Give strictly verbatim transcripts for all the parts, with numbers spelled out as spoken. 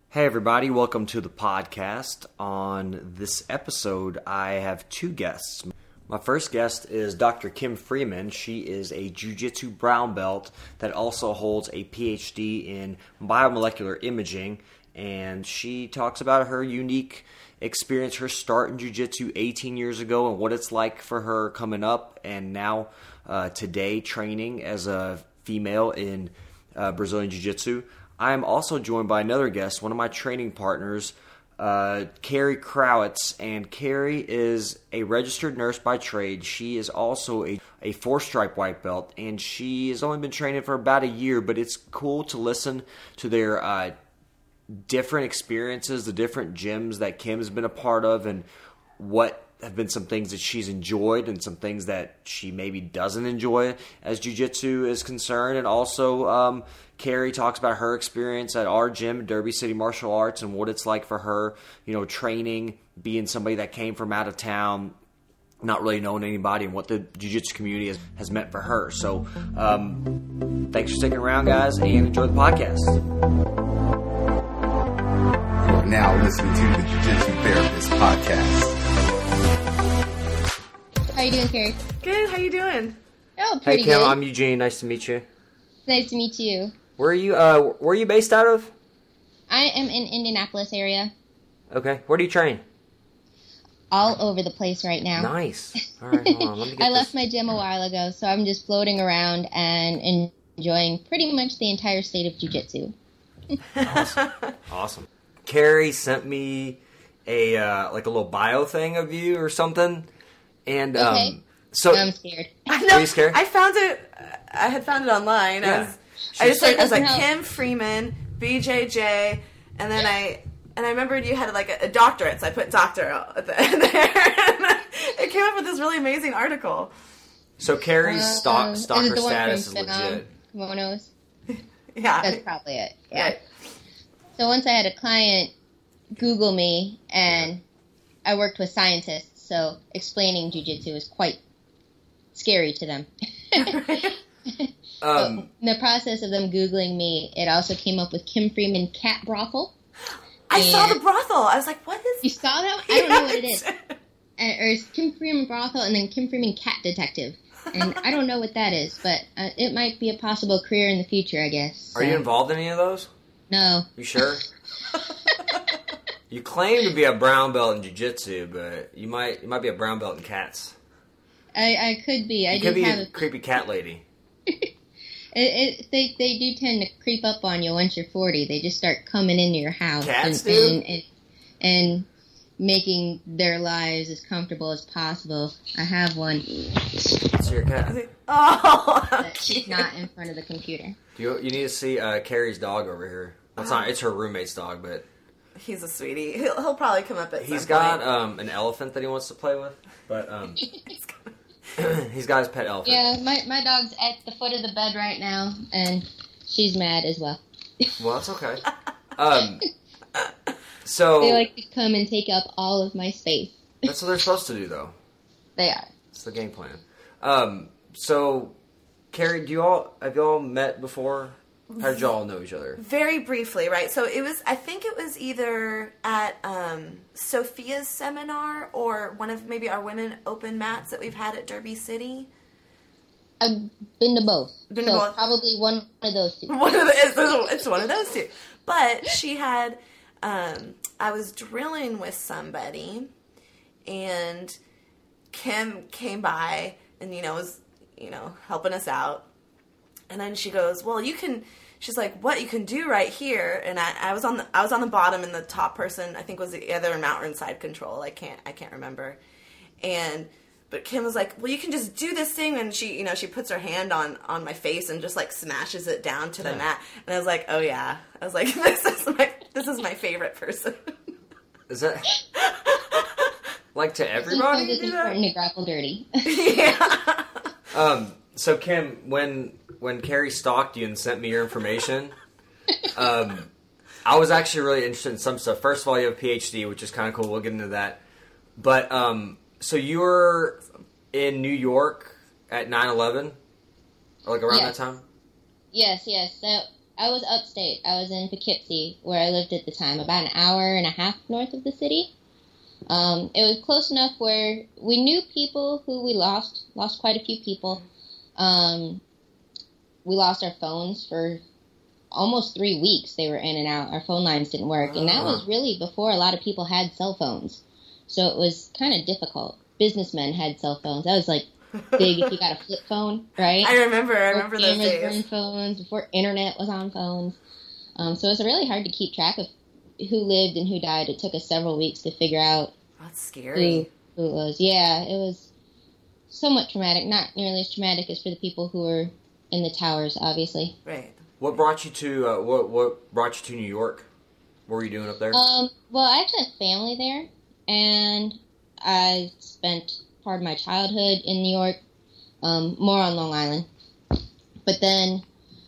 Hey everybody, welcome to the podcast. On this episode, I have two guests. My first guest is Doctor Kim Freeman. She is a Jiu-Jitsu brown belt that also holds a P H D in biomolecular imaging, and she talks about her unique experience, her start in Jiu-Jitsu eighteen years ago, and what it's like for her coming up, and now uh, today training as a female in uh, Brazilian Jiu-Jitsu. I am also joined by another guest, one of my training partners, uh, Carrie Crowitz. And Carrie is a registered nurse by trade. She is also a, a four-stripe white belt, and she has only been training for about a year, but it's cool to listen to their uh, different experiences, the different gyms that Kim has been a part of, and what have been some things that she's enjoyed and some things that she maybe doesn't enjoy as jiu-jitsu is concerned. And also, um, Carrie talks about her experience at our gym, Derby City Martial Arts, and what it's like for her, you know, training, being somebody that came from out of town, not really knowing anybody, and what the jiu-jitsu community has, has meant for her. So, um, thanks for sticking around, guys, and enjoy the podcast. You are now listening to the Jiu-Jitsu Therapist Podcast. How you doing, Carrie? Good. How you doing? Oh, pretty Hey, Kim. good. I'm Eugene. Nice to meet you. Nice to meet you. Where are you? Uh, where are you based out of? I am in Indianapolis area. Okay. Where do you train? All over the place right now. Nice. All right. Hold on. Let me get I this. left my gym a while ago, so I'm just floating around and enjoying pretty much the entire state of jiu-jitsu. Awesome. Awesome. Carrie sent me a uh, like a little bio thing of you or something, and um, Okay. so I'm scared. I know. Are you scared? I found it. I had found it online. Yeah. I was. I just That started, I was like doesn't help. Kim Freeman, B J J, and then I and I remembered you had like a, a doctorate, so I put doctor at the end there. And then it came up with this really amazing article. so Carrie's Uh, stock um, stalker is it the one status is from, um, legit. Kimonos? Yeah. That's probably it. Yeah. yeah. So once I had a client Google me, and I worked with scientists, so explaining jiu-jitsu is quite scary to them. Um, In the process of them Googling me, it also came up with Kim Freeman Cat Brothel. I saw And- the brothel. I was like, what You is? saw that? I don't know what it is. Yes. And, or it's Kim Freeman Brothel and then Kim Freeman Cat Detective. And I don't know what that is, but uh, it might be a possible career in the future, I guess. are you So, involved in any of those? No. You sure? You claim to be a brown belt in jiu-jitsu, but you might you might be a brown belt in cats. I, I could be. I You do could be have a a... creepy cat lady. It, it, they, they do tend to creep up on you once you're forty. They just start coming into your house. Cats and, do? And, and, and making their lives as comfortable as possible. I have one, It's your cat. Oh. but she's not in front of the computer. You you need to see uh, Carrie's dog over here. Well, it's not. It's her roommate's dog, but He's a sweetie. He'll, he'll probably come up at he's some got point. um, an elephant that he wants to play with. But um, he's got his pet elephant. Yeah, my, my dog's at the foot of the bed right now, and she's mad as well. Well, that's okay. Um, so They like to come and take up all of my space. that's what they're supposed to do, though. They are. It's the game plan. Um, so, Carrie, do you all have you all met before? How did you all know each other? Very briefly, right? So it was, I think it was either at um, Sophia's seminar or one of maybe our women open mats that we've had at Derby City. I've been to both. Been to so both. probably one of those two. One of the, it's, it's one of those two. But she had, um, I was drilling with somebody, and Kim came by and, you know, was, you know, helping us out. And then she goes, well, you can, she's like, what you can do right here. And I, I was on the, I was on the bottom, and the top person, I think, was the other mountain side control. I can't, I can't remember. And, but Kim was like, well, you can just do this thing. And she, you know, she puts her hand on, on my face and just like smashes it down to the Yeah. mat. And I was like, oh yeah. I was like, this is my, this is my favorite person. Is that like to Sometimes everybody? it's Do that? important to grapple dirty. Yeah. Um, so Kim, when when Carrie stalked you and sent me your information, um, I was actually really interested in some stuff. First of all, you have a P H D, which is kind of cool. We'll get into that. But um, so you were in New York at nine eleven, or like around Yes. that time. Yes, yes. That I was upstate. I was in Poughkeepsie, where I lived at the time, about an hour and a half north of the city. Um, it was close enough where we knew people who we lost, lost quite a few people. Um, we lost our phones for almost three weeks. They were in and out. Our phone lines didn't work. And that was really before a lot of people had cell phones. So it was kind of difficult. Businessmen had cell phones. That was like big if you got a flip phone, right? I remember. I remember before those cameras were days. in phones, before internet was on phones. Um, so it was really hard to keep track of who lived and who died. It took us several weeks to figure out That's who, scary. who it was. Yeah, it was somewhat traumatic. Not nearly as traumatic as for the people who were in the towers, obviously. Right. What brought you to uh, what what brought you to New York? What were you doing up there? Um, well, I actually have family there, and I spent part of my childhood in New York, um, more on Long Island. But then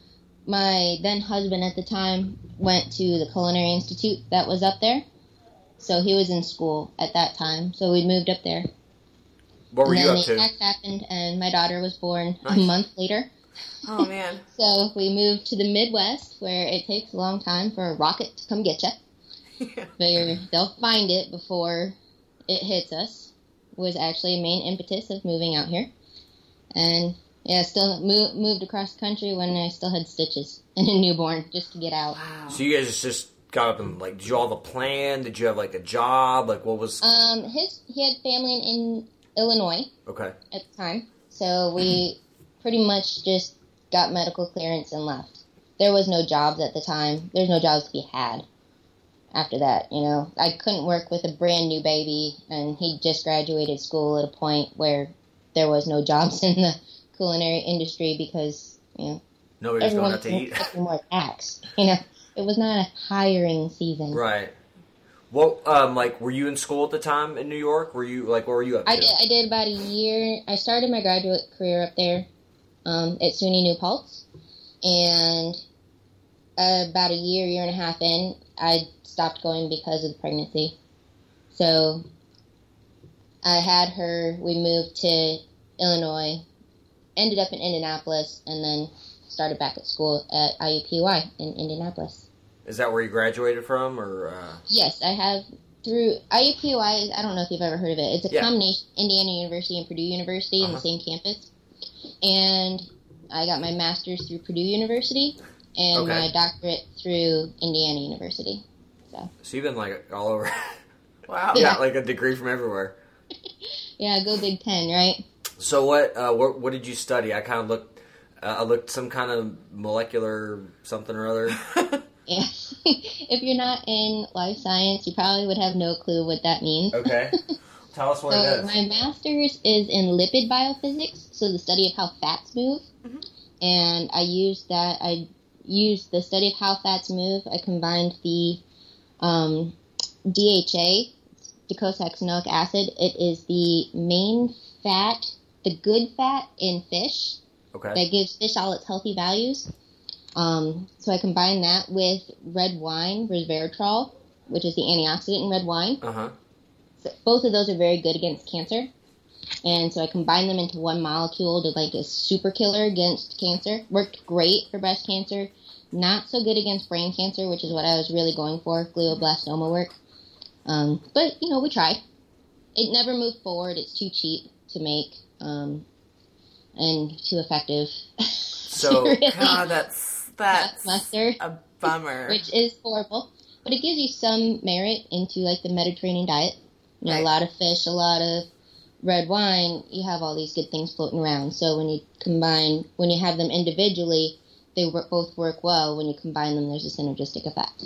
my then husband at the time went to the Culinary Institute that was up there, so he was in school at that time. So we moved up there. What were and you then up the to? attack happened, and my daughter was born Nice. a month later. Oh, man. So we moved to the Midwest, where it takes a long time for a rocket to come get you. Figure they'll find it before it hits us. Was actually a main impetus of moving out here, and yeah, still moved moved across the country when I still had stitches and a newborn just to get out. Wow. So you guys just got up and like, did you all have a plan? Did you have like a job? Like, what was? Um, his he had family in, in Illinois Okay. at the time, so we pretty much just got medical clearance and left. There was no jobs at the time. There's no jobs to be had after that, you know. I couldn't work with a brand new baby, and he just graduated school at a point where there was no jobs in the culinary industry because, you know, Nobody's going everyone out to eat. was more tax. You know, it was not a hiring season. Right. Well, um, like, were you in school at the time in New York? Were you like, what were you up to? I did, I did about a year. I started my graduate career up there um, at SUNY New Paltz, and uh, about a year, year and a half in, I stopped going because of the pregnancy. So I had her. We moved to Illinois, ended up in Indianapolis, and then started back at school at I U P Y in Indianapolis. Is that where you graduated from, or? Uh... Yes, I have through I U P Y. I don't know if you've ever heard of it. It's a Yeah. combination Indiana University and Purdue University in Uh-huh. the same campus. And I got my master's through Purdue University and Okay. my doctorate through Indiana University. So you've been like all over. Wow. Yeah, like a degree from everywhere. Yeah, go Big Ten, right? So what? Uh, what, what did you study? I kind of looked. Uh, I looked some kind of molecular something or other. Yeah. If you're not in life science, you probably would have no clue what that means. Okay. Tell us what So it is. my master's is in lipid biophysics, so the study of how fats move. Mhm. And I used that. I used the study of how fats move. I combined the um, D H A, docosahexaenoic acid. It is the main fat, the good fat in fish Okay. that gives fish all its healthy values. Um, so I combined that with red wine, resveratrol, which is the antioxidant in red wine. Uh huh. So both of those are very good against cancer. And so I combined them into one molecule to like a super killer against cancer. Worked great for breast cancer. Not so good against brain cancer, which is what I was really going for, glioblastoma work. Um, but, you know, we tried. It never moved forward. It's too cheap to make um, and too effective. So, really God, that's that's muster, a bummer. which is horrible. But it gives you some merit into like the Mediterranean diet. You know, Right. a lot of fish, a lot of red wine. You have all these good things floating around. So when you combine, when you have them individually, they work, both work well. When you combine them, there's a synergistic effect.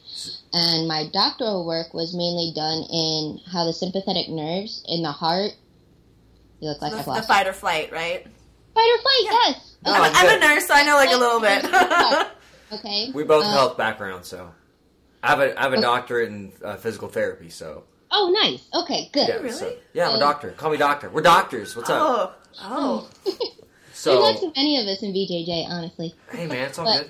And my doctoral work was mainly done in how the sympathetic nerves in the heart. You look like the, I've the lost. fight or flight, right? Fight or flight, yes. Oh, I'm, I'm good. a nurse, so I know like a little bit. Okay. we both Um, health backgrounds, so I have a I have a Okay. doctorate in uh, physical therapy. So Oh, nice. Okay, good. yeah, really? so, yeah, I'm a Uh, doctor. Call me doctor. We're doctors. What's up? Oh, oh. So There's not too many of us in B J J, honestly. hey, man, it's all But- good.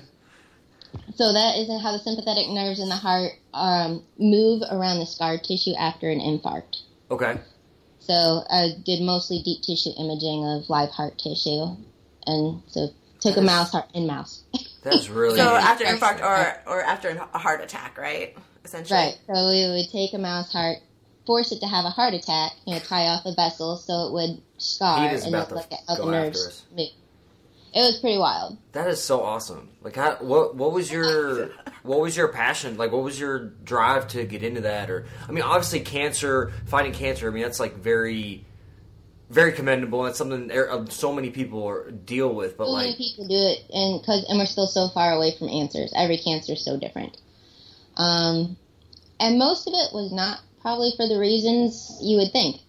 So that is how the sympathetic nerves in the heart um, move around the scar tissue after an infarct. Okay. So I did mostly deep tissue imaging of live heart tissue, and so took a Nice. mouse heart in mouse. That's really So after infarct or or after a heart attack, right? Essentially. Right. So we would take a mouse heart, force it to have a heart attack, you know, tie off a vessel so it would scar Pete is and about then to look at how the go after nerves us. move. It was pretty wild. That is so awesome. Like, how, what what was your what was your passion? Like, what was your drive to get into that? Or, I mean, obviously, cancer, fighting cancer. I mean, that's like very, very commendable. That's something er- so many people are, deal with. But So like, many people do it, and cause, and we're still so far away from answers. Every cancer is so different. Um, and most of it was not probably for the reasons you would think.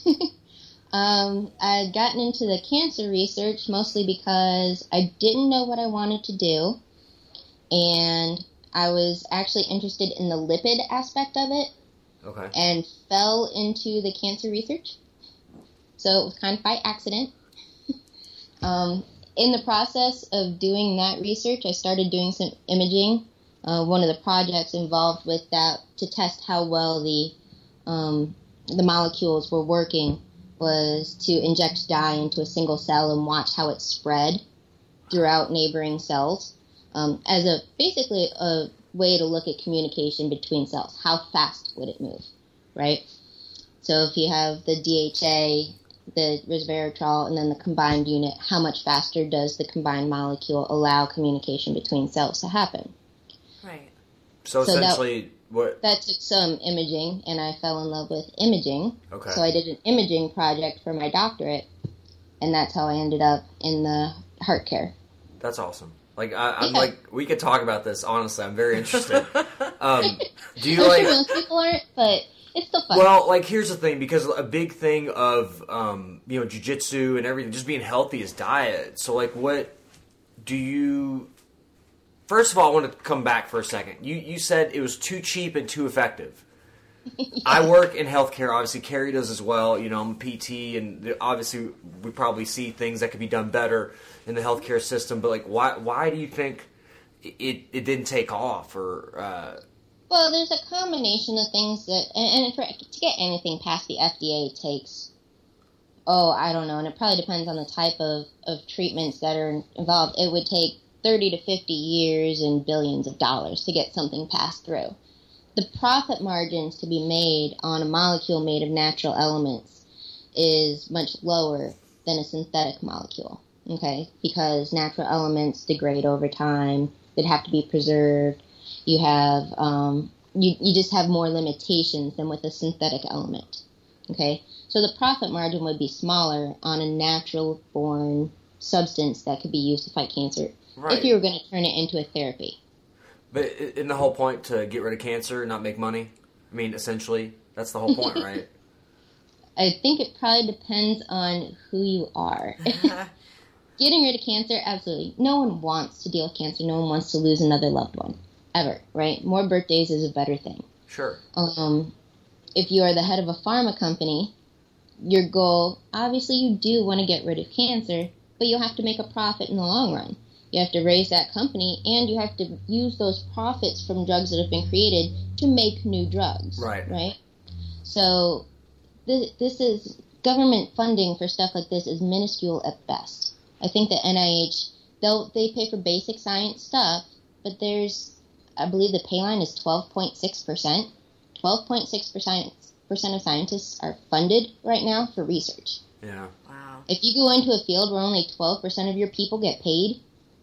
Um, I had gotten into the cancer research mostly because I didn't know what I wanted to do, and I was actually interested in the lipid aspect of it, okay, and fell into the cancer research. So it was kind of by accident. um, in the process of doing that research, I started doing some imaging. Uh, one of the projects involved with that to test how well the um, the molecules were working was to inject dye into a single cell and watch how it spread throughout neighboring cells, um, as a basically a way to look at communication between cells. How fast would it move, right? So if you have the D H A, the resveratrol, and then the combined unit, how much faster does the combined molecule allow communication between cells to happen? Right. so, so that- essentially, what? That took some imaging, and I fell in love with imaging. Okay. So I did an imaging project for my doctorate, and that's how I ended up in the heart care. That's awesome. Like, I, I'm Yeah. like, we could talk about this. Honestly, I'm very interested. um, do you I'm like? sure most people aren't, but it's still fun. Well, like, here's the thing, because a big thing of, um, you know, jiu-jitsu and everything, just being healthy is diet. So, like, what do you... First of all, I want to come back for a second. You you said it was too cheap and too effective. Yes. I work in healthcare, obviously. Carrie does as well. You know, I'm a P T, and obviously we probably see things that could be done better in the healthcare system. But, like, why why do you think it, it didn't take off? Or... Uh, Well, there's a combination of things that, and, and for, to get anything past the F D A, it takes, oh, I don't know, and it probably depends on the type of, of treatments that are involved. It would take thirty to fifty years and billions of dollars to get something passed through. The profit margins to be made on a molecule made of natural elements is much lower than a synthetic molecule, okay? Because natural elements degrade over time, they'd have to be preserved. You have, um, you, you just have more limitations than with a synthetic element, okay? So the profit margin would be smaller on a natural-born substance that could be used to fight cancer Right. if you were going to turn it into a therapy. But isn't the whole point to get rid of cancer and not make money? I mean, essentially, that's the whole point, right? I think it probably depends on who you are. Getting rid of cancer, absolutely. No one wants to deal with cancer. No one wants to lose another loved one, ever, right? More birthdays is a better thing. Sure. Um, if you are the head of a pharma company, your goal, obviously you do want to get rid of cancer, but you'll have to make a profit in the long run. You have to raise that company, and you have to use those profits from drugs that have been created to make new drugs. Right. Right? So this, this is, government funding for stuff like this is minuscule at best. I think the N I H, they'll, they pay for basic science stuff, but there's, I believe the pay line is twelve point six percent. twelve point six percent of scientists are funded right now for research. Yeah. Wow. If you go into a field where only twelve percent of your people get paid,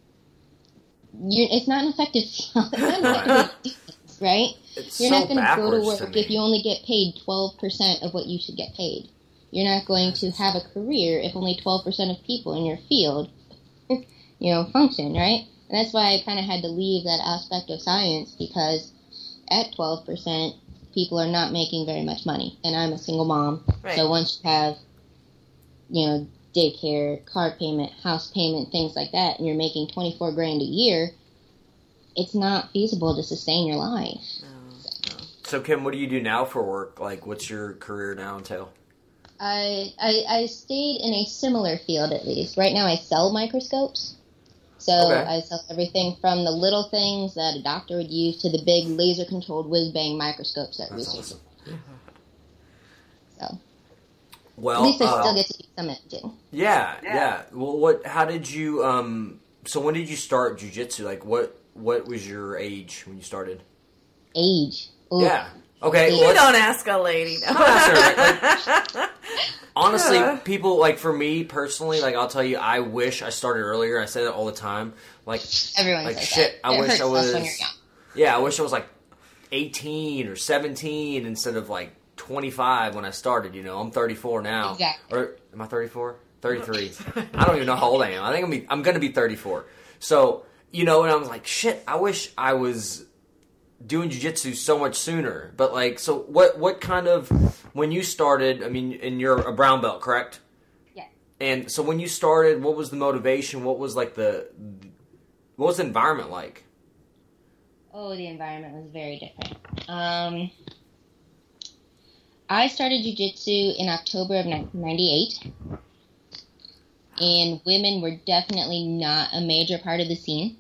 you're, it's not an effective field. It's not an effective defense, right? It's You're so not going to go backwards to work to me. if you only get paid twelve percent of what you should get paid. You're not going to have a career if only twelve percent of people in your field, you know, function, right? And that's why I kind of had to leave that aspect of science, because at twelve percent, people are not making very much money. And I'm a single mom. Right. So once you have, you know, daycare, car payment, house payment, things like that, and you're making twenty-four grand a year, it's not feasible to sustain your life. No, no. So, Kim, what do you do now for work? Like, what's your career now entail? I, I I stayed in a similar field, at least. Right now I sell microscopes. So Okay. I sell everything from the little things that a doctor would use to the big laser-controlled whiz-bang microscopes that That's research. awesome. So Well, at least I uh, still get to do some imaging. yeah, yeah, Well, what? How did you? Um, so when did you start jiu-jitsu? Like, what what was your age when you started? Age. Ooh. Yeah. Okay. You well, don't ask a lady. No. I'm not sure, right? Like, honestly, people, like, for me personally, like, I'll tell you, I wish I started earlier. I say that all the time. Like, Everyone like says shit, that. I It wish hurts I less was, when you're young. yeah, I wish I was, like, eighteen or seventeen instead of, like, twenty-five when I started, you know. I'm thirty-four now. Exactly. Or, am I thirty-four? thirty-three. I don't even know how old I am. I think I'm, I'm going to be thirty-four. So, you know, and I was like, shit, I wish I was doing jiu-jitsu so much sooner. But, like, so what what kind of, when you started, I mean, and you're a brown belt, correct? Yeah. And so when you started, what was the motivation? What was, like, the, what was the environment like? Oh, the environment was very different. Um, I started jiu-jitsu in October of nineteen ninety-eight. And women were definitely not a major part of the scene.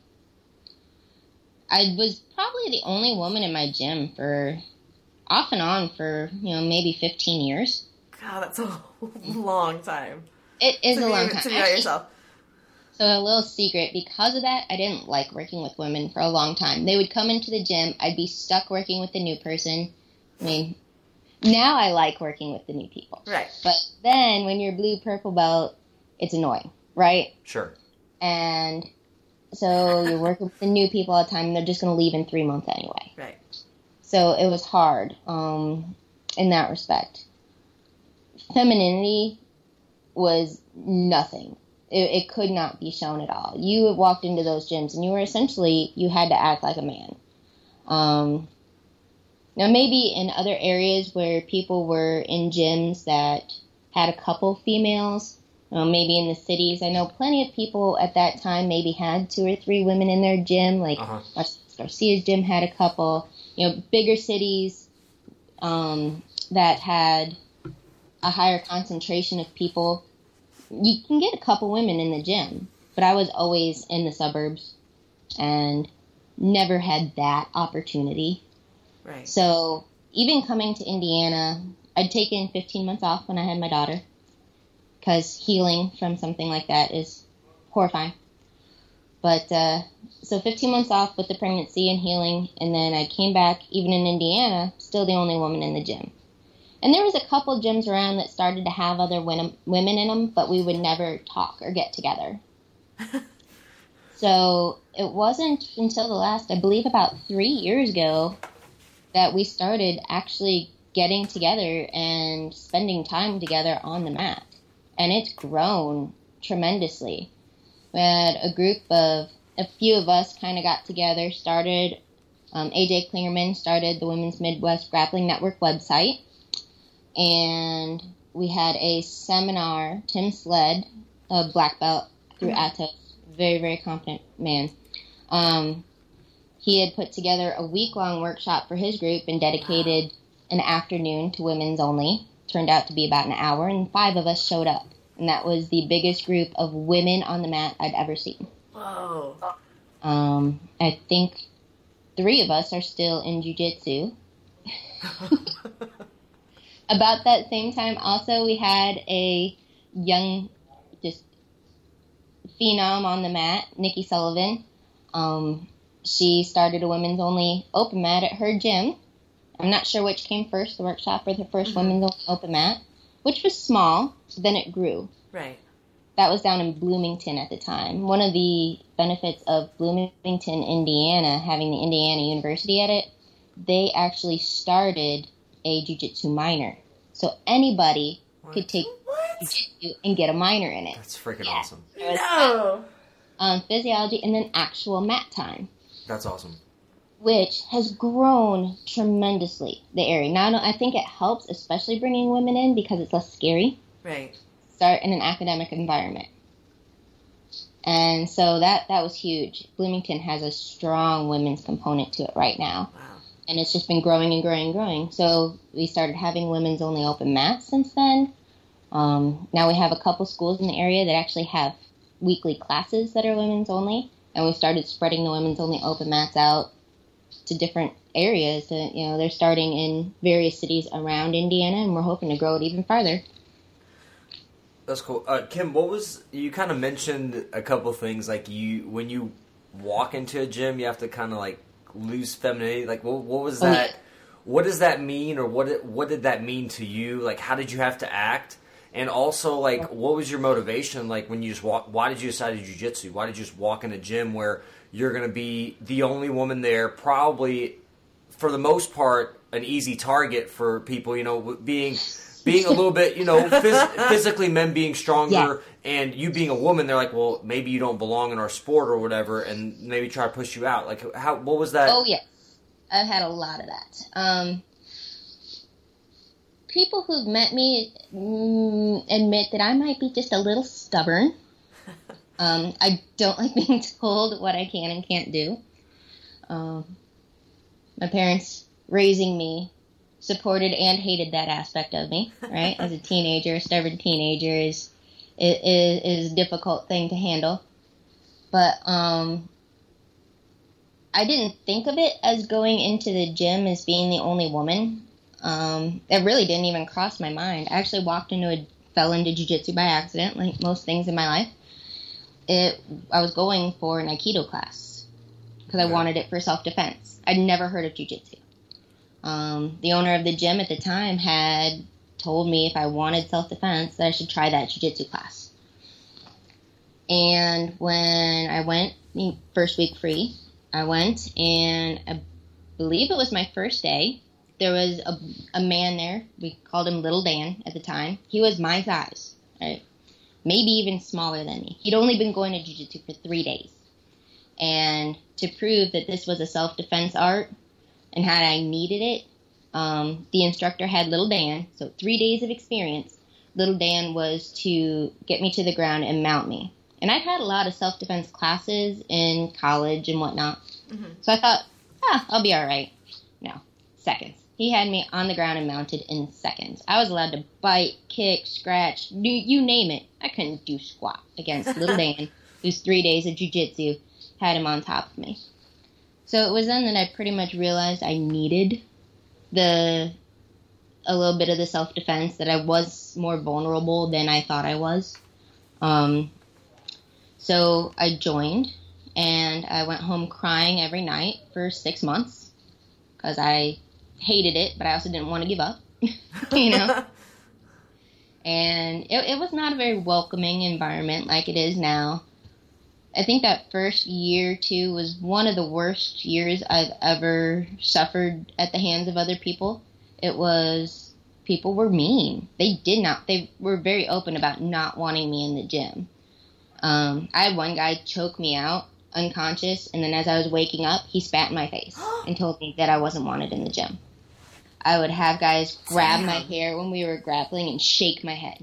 I was probably the only woman in my gym for, off and on, for, you know, maybe fifteen years. God, that's a long time. It is to a be, long time. To be by Actually, yourself. so a little secret, because of that, I didn't like working with women for a long time. They would come into the gym, I'd be stuck working with the new person. I mean, now I like working with the new people. Right. But then, when you're blue, purple belt, it's annoying, right? Sure. And so you're working with the new people all the time, and they're just going to leave in three months anyway. Right. So it was hard um, in that respect. Femininity was nothing. It, it could not be shown at all. You walked into those gyms, and you were essentially, you had to act like a man. Um, now, maybe in other areas where people were in gyms that had a couple females, Uh, maybe in the cities. I know plenty of people at that time maybe had two or three women in their gym. Like Uh-huh. Marcellus Garcia's gym had a couple. You know, bigger cities um, that had a higher concentration of people, you can get a couple women in the gym. But I was always in the suburbs and never had that opportunity. Right. So even coming to Indiana, I'd taken fifteen months off when I had my daughter, because healing from something like that is horrifying. But, uh, so fifteen months off with the pregnancy and healing, and then I came back, even in Indiana, still the only woman in the gym. And there was a couple gyms around that started to have other win- women in them, but we would never talk or get together. So it wasn't until the last, I believe about three years ago, that we started actually getting together and spending time together on the mat. And it's grown tremendously. We had a group of, a few of us kind of got together, started, um, A J Klingerman started the Women's Midwest Grappling Network website. And we had a seminar, Tim Sled, a black belt through Atos, very, very competent man. Um, he had put together a week-long workshop for his group and dedicated an afternoon to women's only. Turned out to be about an hour, and five of us showed up. And that was the biggest group of women on the mat I'd ever seen. Whoa. Um, I think three of us are still in jiu-jitsu. About that same time, also, we had a young, just phenom on the mat, Nikki Sullivan. Um, she started a women's only open mat at her gym. I'm not sure which came first, the workshop or the first Mm-hmm. women's only open mat, which was small, then it grew. Right. That was down in Bloomington at the time. One of the benefits of Bloomington, Indiana, having the Indiana University at it, they actually started a jiu-jitsu minor. So anybody What? could take What? jiu-jitsu and get a minor in it. That's freaking Yeah. awesome. No. Um, physiology and then actual mat time, That's awesome. which has grown tremendously, the area. Now, I think it helps, especially bringing women in, because it's less scary. Right. Start in an academic environment. And so that, that was huge. Bloomington has a strong women's component to it right now. Wow. And it's just been growing and growing and growing. So we started having women's only open mats since then. Um, now we have a couple schools in the area that actually have weekly classes that are women's only. And we started spreading the women's only open mats out to different areas. Uh, you know, they're starting in various cities around Indiana, and we're hoping to grow it even farther. That's cool. Uh, Kim, what was, you kind of mentioned a couple things, like you, when you walk into a gym, you have to kind of like lose femininity. Like, what, what was Oh, that? yeah. What does that mean, or what did, what did that mean to you? Like, how did you have to act? And also, like, what was your motivation? Like, when you just walk, why did you decide to do jiu-jitsu? Why did you just walk in a gym where you're going to be the only woman there, probably, for the most part, an easy target for people, you know, being being a little bit, you know, phys- physically men being stronger, Yeah. and you being a woman, they're like, well, maybe you don't belong in our sport or whatever, and maybe try to push you out. Like, how? What was that? Oh, yes. I've had a lot of that. Um, people who've met me mm, admit that I might be just a little stubborn. Um, I don't like being told what I can and can't do. Um, my parents raising me supported and hated that aspect of me, right? As a teenager, a stubborn teenager is, is, is a difficult thing to handle. But um, I didn't think of it as going into the gym as being the only woman. Um, it really didn't even cross my mind. I actually walked into a, fell into jiu-jitsu by accident, like most things in my life. It, I was going for an Aikido class because I Okay. wanted it for self-defense. I'd never heard of jiu-jitsu. Um, the owner of the gym at the time had told me if I wanted self-defense that I should try that jiu-jitsu class. And when I went, first week free, I went, and I believe it was my first day. There was a, a man there. We called him Little Dan at the time. He was my size, right? Maybe even smaller than me. He'd only been going to jiu-jitsu for three days. And to prove that this was a self-defense art, and had I needed it, um, the instructor had Little Dan, so three days of experience. Little Dan was to get me to the ground and mount me. And I'd had a lot of self-defense classes in college and whatnot. Mm-hmm. So I thought, ah, I'll be all right. No, seconds. He had me on the ground and mounted in seconds. I was allowed to bite, kick, scratch, you, you name it. I couldn't do squat against Little Dan, whose three days of jiu-jitsu had him on top of me. So it was then that I pretty much realized I needed the a little bit of the self-defense, that I was more vulnerable than I thought I was. Um, so I joined, and I went home crying every night for six months because I hated it, but I also didn't want to give up, you know? And it, it was not a very welcoming environment like it is now. I think that first year, too, was one of the worst years I've ever suffered at the hands of other people. It was, people were mean. They did not, they were very open about not wanting me in the gym. Um, I had one guy choke me out, unconscious, and then as I was waking up, he spat in my face and told me that I wasn't wanted in the gym. I would have guys grab my hair when we were grappling and shake my head.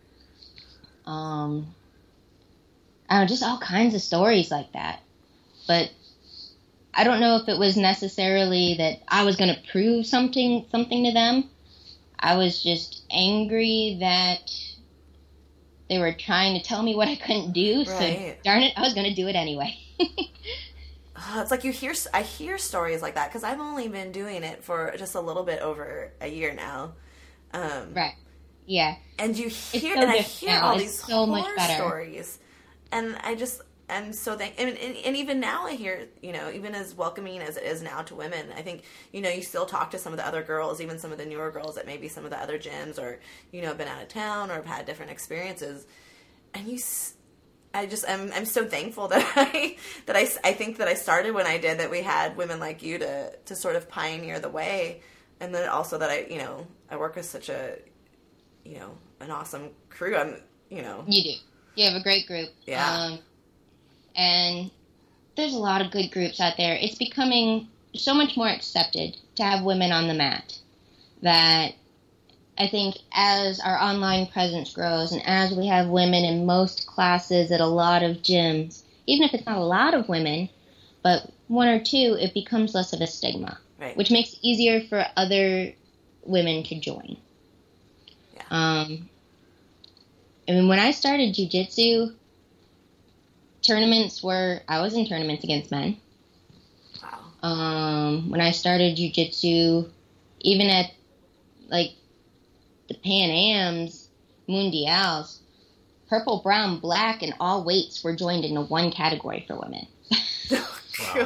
Um... I don't know, just all kinds of stories like that. But I don't know if it was necessarily that I was going to prove something something to them. I was just angry that they were trying to tell me what I couldn't do. Right. So darn it, I was going to do it anyway. Oh, it's like you hear, I hear stories like that because I've only been doing it for just a little bit over a year now. Um, Right. Yeah. And you hear, so and I different hear now. all It's these so much horror better. stories. And I just, I'm so thank, and, and, and even now I hear, you know, even as welcoming as it is now to women, I think, you know, you still talk to some of the other girls, even some of the newer girls at maybe some of the other gyms, or, you know, have been out of town or have had different experiences. And you, I just, I'm, I'm so thankful that I, that I, I think that I started when I did, that we had women like you to, to sort of pioneer the way. And then also that I, you know, I work with such a, you know, an awesome crew. I'm, you know. You do. You have a great group. Yeah. Um, and there's a lot of good groups out there. It's becoming so much more accepted to have women on the mat that I think as our online presence grows and as we have women in most classes at a lot of gyms, even if it's not a lot of women, but one or two, it becomes less of a stigma, Right. which makes it easier for other women to join. Yeah. Um, I mean, when I started jiu-jitsu, tournaments were, I was in tournaments against men. Wow. Um, when I started jiu-jitsu, even at, like, the Pan Ams, Mundials, purple, brown, black, and all weights were joined into one category for women. Wow.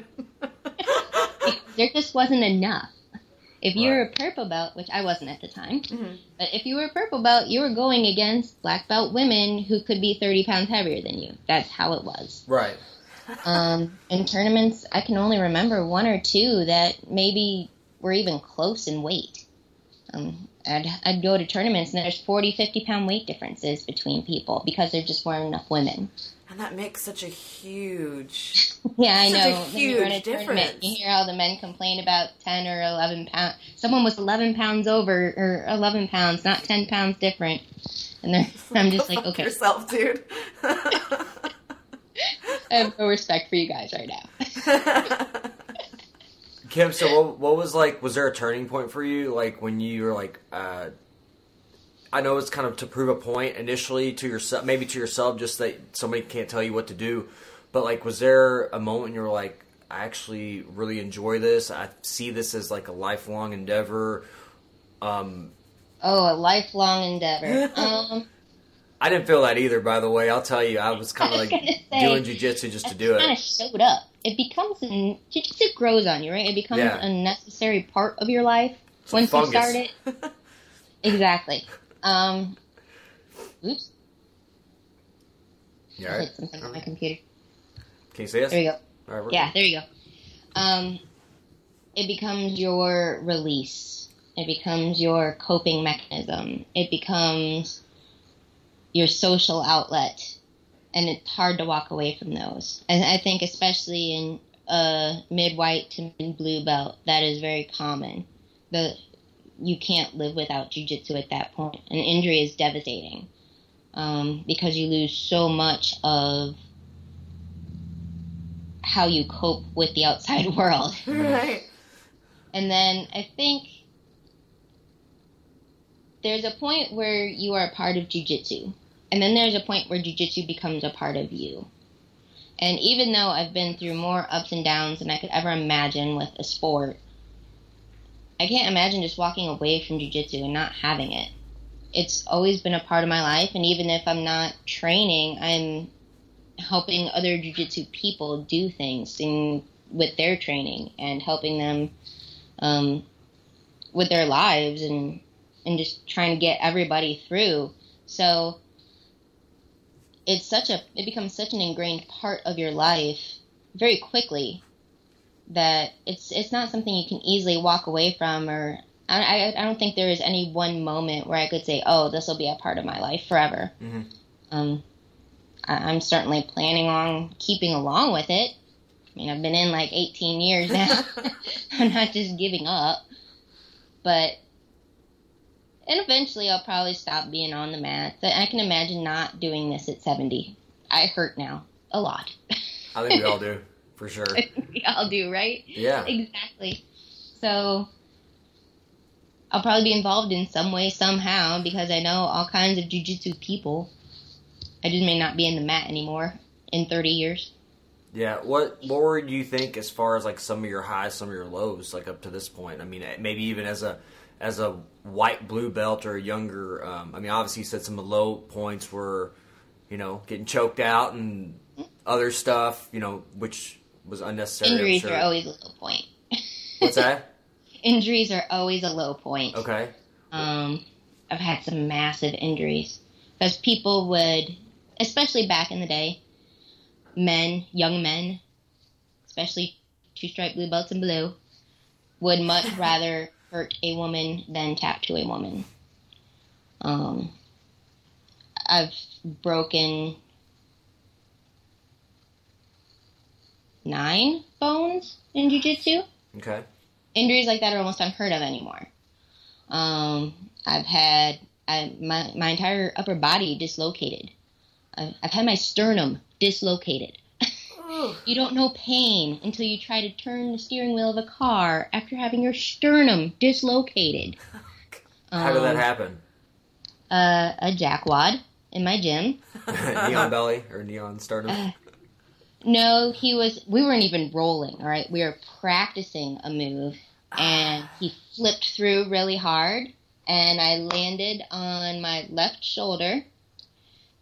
There just wasn't enough. If you were a purple belt, which I wasn't at the time, Mm-hmm. but if you were a purple belt, you were going against black belt women who could be thirty pounds heavier than you. That's how it was. Right. Um, in tournaments, I can only remember one or two that maybe were even close in weight. Um, I'd, I'd go to tournaments and there's forty, fifty pound weight differences between people because there just weren't enough women. And that makes such a huge, Yeah, I such know. a When you're in a huge tournament, difference. you hear all the men complain about ten or eleven pounds. Someone was eleven pounds over, or eleven pounds, not ten pounds different. And they're, I'm just like, Fuck okay, yourself, dude. I have no respect for you guys right now. Kim, so what, what was like, was there a turning point for you, like when you were like, uh, I know it's kind of to prove a point initially to yourself, maybe to yourself, just that somebody can't tell you what to do, but like, was there a moment you were like, I actually really enjoy this, I see this as like a lifelong endeavor? Um, Oh, a lifelong endeavor. Um, I didn't feel that either, by the way, I'll tell you, I was kind of I was like gonna say, doing jiu-jitsu just to do kind of it. showed up. It becomes, an, jiu-jitsu grows on you, right? It becomes Yeah. a necessary part of your life It's a once you fungus. start it. Exactly. Um, oops. You I all hit right? something on my computer. Can you see us? There you go. All right, we're Yeah, there you go. Um, it becomes your release. It becomes your coping mechanism. It becomes your social outlet. And it's hard to walk away from those. And I think especially in uh, mid-white to mid-blue belt, that is very common. The You can't live without jiu-jitsu at that point. An injury is devastating um, because you lose so much of how you cope with the outside world. Right. And then I think there's a point where you are a part of jiu-jitsu. And then there's a point where jiu-jitsu becomes a part of you. And even though I've been through more ups and downs than I could ever imagine with a sport, I can't imagine just walking away from jiu-jitsu and not having it. It's always been a part of my life, and even if I'm not training, I'm helping other jiu-jitsu people do things in, with their training and helping them um, with their lives and and just trying to get everybody through. So it's such a it becomes such an ingrained part of your life very quickly that it's it's not something you can easily walk away from. Or I I, I don't think there is any one moment where I could say, oh, this will be a part of my life forever. Mm-hmm. Um, I, I'm certainly planning on keeping along with it. I mean, I've been in like eighteen years now. I'm not just giving up. But, and eventually I'll probably stop being on the mat. I can imagine not doing this at seventy. I hurt now. A lot. I think we all do, for sure. We all do, right? Yeah. Exactly. So, I'll probably be involved in some way, somehow, because I know all kinds of jiu-jitsu people. I just may not be in the mat anymore in thirty years. Yeah, what what were you think as far as like some of your highs, some of your lows, like up to this point? I mean, maybe even as a as a white blue belt or a younger. Um, I mean, obviously you said some of the low points were, you know, getting choked out and other stuff, you know, which was unnecessary. Injuries I'm sure. are always a low point. What's that? Injuries are always a low point. Okay. Um, I've had some massive injuries because people would, especially back in the day, men, young men, especially two-stripe blue belts and blue, would much rather hurt a woman than tap to a woman. Um, I've broken nine bones in jiu-jitsu. Okay. Injuries like that are almost unheard of anymore. Um, I've had I, my my entire upper body dislocated. I've, I've had my sternum dislocated. You don't know pain until you try to turn the steering wheel of a car after having your sternum dislocated. How did that Um, happen? Uh, a jackwad in my gym. Neon belly or neon stardom? Uh, No, he was, we weren't even rolling, all right? We were practicing a move, and he flipped through really hard, and I landed on my left shoulder,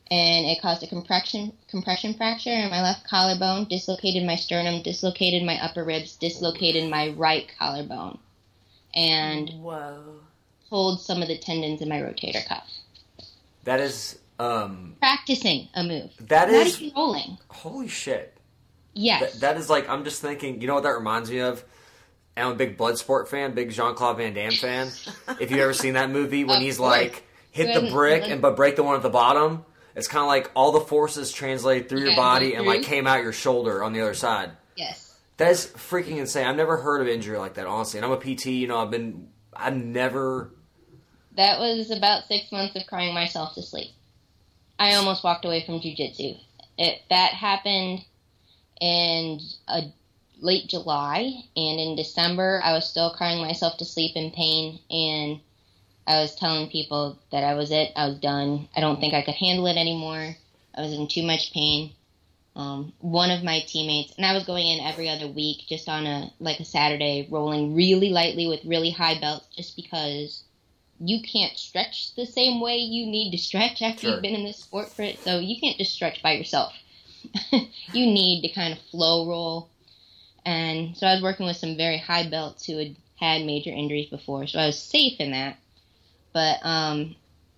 and it caused a compression compression fracture in my left collarbone, dislocated my sternum, dislocated my upper ribs, dislocated my right collarbone, and Whoa. pulled some of the tendons in my rotator cuff. That is um Practicing a move. that Not is even rolling. holy shit. Yes. That, that is like, I'm just thinking, you know what that reminds me of? I'm a big Bloodsport fan, big Jean-Claude Van Damme fan. If you've ever seen that movie, when Of he's course. like, hit the When- brick when- and but break the one at the bottom, it's kind of like all the forces translated through your Yeah, body go and like through. came out your shoulder on the other side. Yes. That is freaking insane. I've never heard of injury like that, honestly. And I'm a P T, you know, I've been, I've never... That was about six months of crying myself to sleep. I almost walked away from jiu-jitsu. It, that happened in a late July, and in December I was still crying myself to sleep in pain, and I was telling people that I was it, I was done, I don't think I could handle it anymore, I was in too much pain. Um, one of my teammates, and I was going in every other week, just on a like a Saturday, rolling really lightly with really high belts, just because you can't stretch the same way you need to stretch after Sure. you've been in this sport for it, so you can't just stretch by yourself. You need to kind of flow roll. And so I was working with some very high belts who had had major injuries before, so I was safe in that. But um,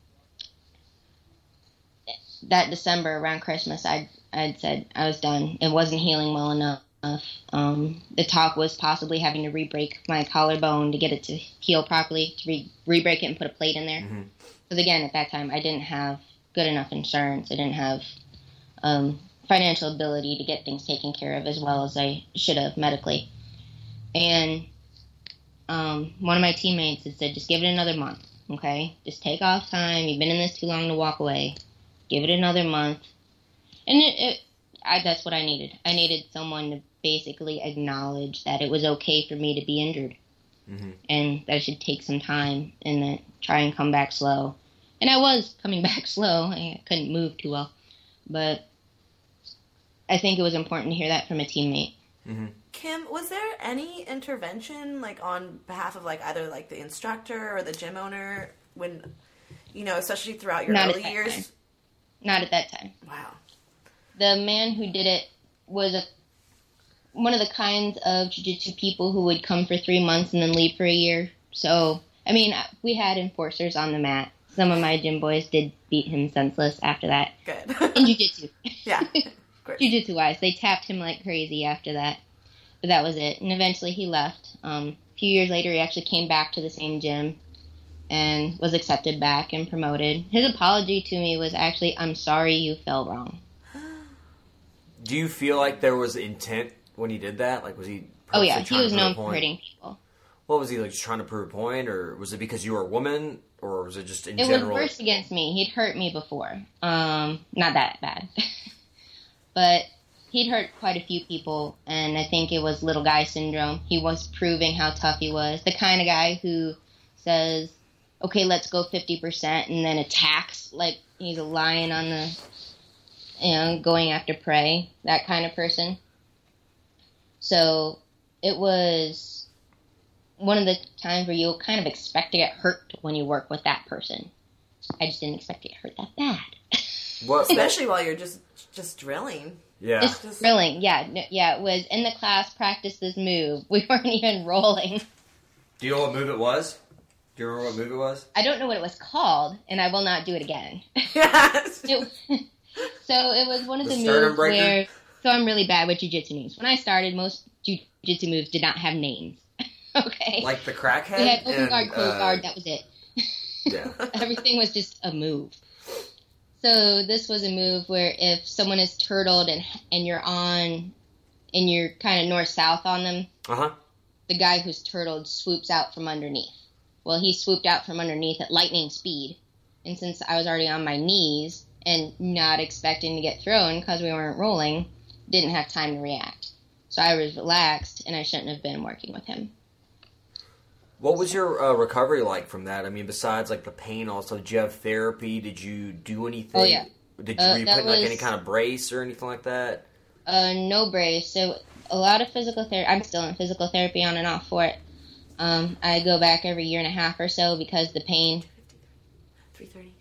that December, around Christmas, I'd, I'd said I was done. It wasn't healing well enough. Um, the talk was possibly having to re-break my collarbone to get it to heal properly, to re- re-break it and put a plate in there. Because Mm-hmm. again, at that time, I didn't have good enough insurance. I didn't have um, financial ability to get things taken care of as well as I should have medically. And um, one of my teammates had said, just give it another month, okay? Just take off time. You've been in this too long to walk away. Give it another month. And it, it I, that's what I needed. I needed someone to basically acknowledge that it was okay for me to be injured. Mm-hmm. And that I should take some time and then try and come back slow. And I was coming back slow. I couldn't move too well. But I think it was important to hear that from a teammate. Mm-hmm. Kim, was there any intervention, like, on behalf of, like, either, like, the instructor or the gym owner when, you know, especially throughout your Not at early that years? time. Not at that time. Wow. The man who did it was a one of the kinds of jiu-jitsu people who would come for three months and then leave for a year. So, I mean, we had enforcers on the mat. Some of my gym boys did beat him senseless after that. Good. In jiu-jitsu. Yeah. Great. Jiu-jitsu-wise. They tapped him like crazy after that. But that was it. And eventually he left. Um, a few years later, he actually came back to the same gym and was accepted back and promoted. His apology to me was actually, I'm sorry you fell wrong. Do you feel like there was intent when he did that? Like, was he Oh, yeah. purposely He trying was to prove known a for point? hurting people. What was he, like, just trying to prove a point? Or was it because you were a woman? Or was it just in It general? was worse against me. He'd hurt me before. Um, not that bad. But he'd hurt quite a few people, and I think it was little guy syndrome. He was proving how tough he was. The kind of guy who says, okay, let's go fifty percent, and then attacks like he's a lion on the, you know, going after prey. That kind of person. So it was one of the times where you'll kind of expect to get hurt when you work with that person. I just didn't expect to get hurt that bad. What, Especially while you're just just drilling. yeah. Just Just- thrilling, yeah, n- yeah. It was in the class, practice this move. We weren't even rolling. Do you know what move it was? Do you remember what move it was? I don't know what it was called, and I will not do it again. Yes. It, so it was one of The the, sternum moves breaker? where. So I'm really bad with jiu-jitsu names. When I started, most jiu-jitsu moves did not have names. Okay. Like the crackhead? we had open and, guard, closed uh, guard. That was it. Yeah. Everything was just a move. So this was a move where if someone is turtled and and you're on, and you're kind of north-south on them, Uh-huh. the guy who's turtled swoops out from underneath. Well, he swooped out from underneath at lightning speed, and since I was already on my knees and not expecting to get thrown because we weren't rolling, didn't have time to react. So I was relaxed, and I shouldn't have been working with him. What was your uh, recovery like from that? I mean, besides like the pain, also, did you have therapy? Did you do anything? Oh, yeah. Did you, Uh, were you that put in like was- any kind of brace or anything like that? Uh, no brace. So a lot of physical therapy. I'm still in physical therapy on and off for it. Um, I go back every year and a half or so because the pain. three thirty.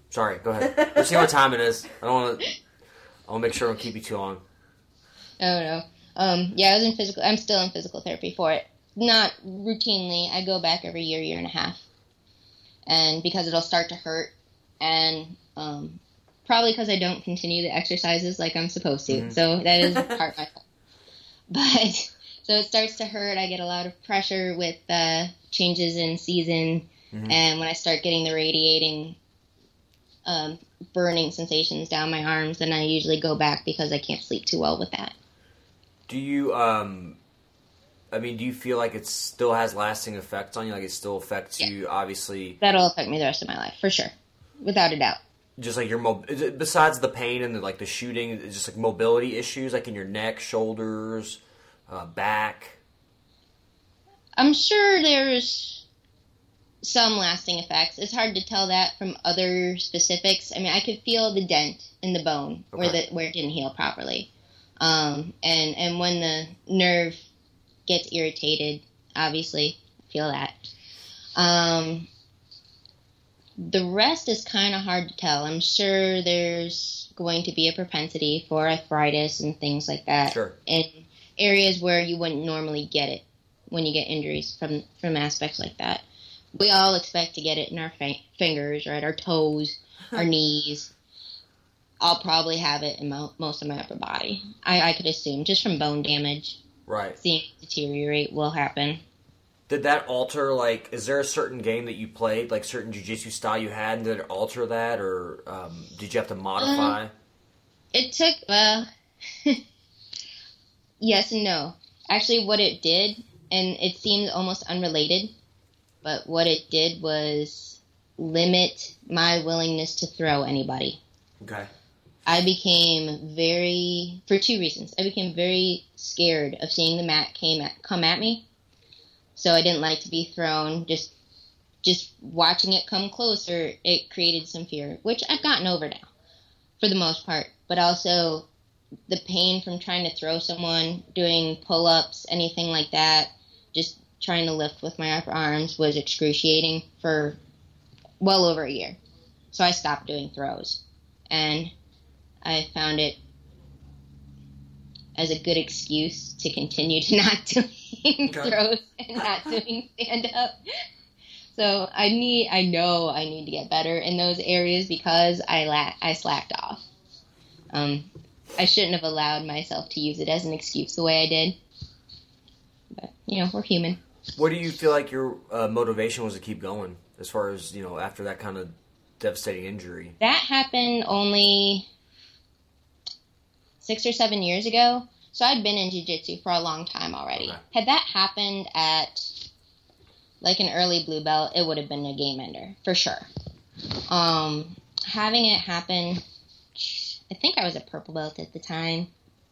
Sorry, go ahead. Let's see what time it is. I don't want to. I'll make sure I don't keep you too long. Oh no. Um, yeah, I was in physical. I'm still in physical therapy for it. Not routinely. I go back every year, year and a half, and because it'll start to hurt, and um, probably because I don't continue the exercises like I'm supposed to. Mm-hmm. So that is part of my fault. But so it starts to hurt. I get a lot of pressure with uh, changes in season, mm-hmm. and when I start getting the radiating, um, burning sensations down my arms, then I usually go back because I can't sleep too well with that. Do you, um, I mean, do you feel like it still has lasting effects on you? Like it still affects yeah. you, obviously? That'll affect me the rest of my life, for sure. Without a doubt. Just like your, mo- besides the pain and the, like the shooting, it's just like mobility issues, like in your neck, shoulders, uh, back? I'm sure there's some lasting effects. It's hard to tell that from other specifics. I mean, I could feel the dent in the bone okay. where the where it didn't heal properly. Um, and, and when the nerve gets irritated, obviously, I feel that. Um, the rest is kind of hard to tell. I'm sure there's going to be a propensity for arthritis and things like that. Sure. In areas where you wouldn't normally get it when you get injuries from, from aspects like that. We all expect to get it in our fa- fingers, right? Our toes, our knees. I'll probably have it in mo- most of my upper body. I, I could assume, just from bone damage. Right. Seeing it deteriorate will happen. Did that alter, like, is there a certain game that you played, like certain jiu-jitsu style you had, and did it alter that, or um, did you have to modify? Um, it took, well, yes and no. Actually, what it did, and it seemed almost unrelated, but what it did was limit my willingness to throw anybody. Okay. I became very, for two reasons. I became very scared of seeing the mat came at, come at me. So I didn't like to be thrown. Just just watching it come closer, it created some fear, which I've gotten over now, for the most part. But also, the pain from trying to throw someone, doing pull-ups, anything like that, just trying to lift with my upper arms was excruciating for well over a year. So I stopped doing throws. And I found it as a good excuse to continue to not doing okay. throws and not doing stand-up. So I need, I know I need to get better in those areas because I la- I slacked off. Um, I shouldn't have allowed myself to use it as an excuse the way I did. But, you know, we're human. What do you feel like your uh, motivation was to keep going as far as, you know, after that kind of devastating injury? That happened only six or seven years ago. So I'd been in jiu-jitsu for a long time already. Okay. Had that happened at like an early blue belt, it would have been a game ender for sure. Um, having it happen, I think I was a purple belt at the time.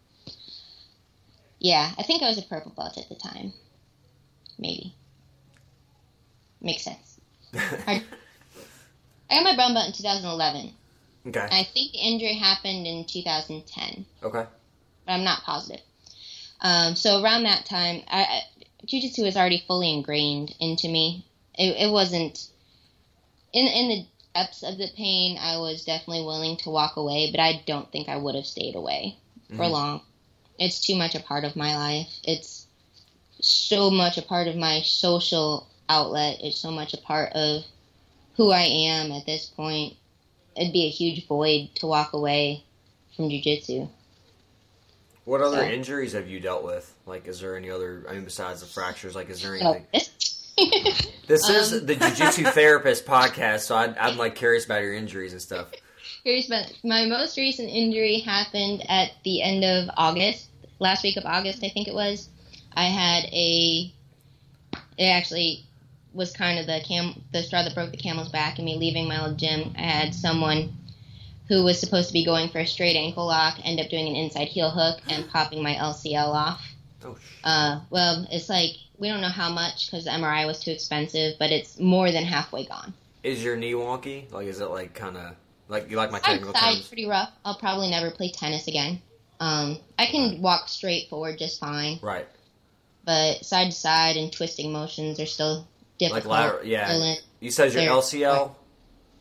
Yeah, I think I was a purple belt at the time. Maybe. Makes sense. I got my brown belt in two thousand eleven. Okay. I think the injury happened in two thousand ten. Okay. But I'm not positive. Um, so around that time, I, I, jiu-jitsu was already fully ingrained into me. It, it wasn't... In, in the depths of the pain, I was definitely willing to walk away, but I don't think I would have stayed away for mm-hmm. long. It's too much a part of my life. It's so much a part of my social outlet. It's so much a part of who I am at this point. It'd be a huge void to walk away from jiu-jitsu. What other so. injuries have you dealt with? Like, is there any other, I mean, besides the fractures, like, is there anything? Oh, this um, is the Jiu-Jitsu Therapist podcast, so I, I'm, like, curious about your injuries and stuff. Curious about, my most recent injury happened at the end of August, last week of August, I think it was. I had a, it actually was kind of the cam, the straw that broke the camel's back, and me leaving my old gym. I had someone who was supposed to be going for a straight ankle lock end up doing an inside heel hook and popping my L C L off. Oh, uh, well, it's like, we don't know how much because the M R I was too expensive, but it's more than halfway gone. Is your knee wonky? Like, is it like kind of, like, you like my Side technical side, terms? pretty rough. I'll probably never play tennis again. Um, I can walk straight forward just fine. Right. But side to side and twisting motions are still difficult. Like lateral, yeah. You said your L C L?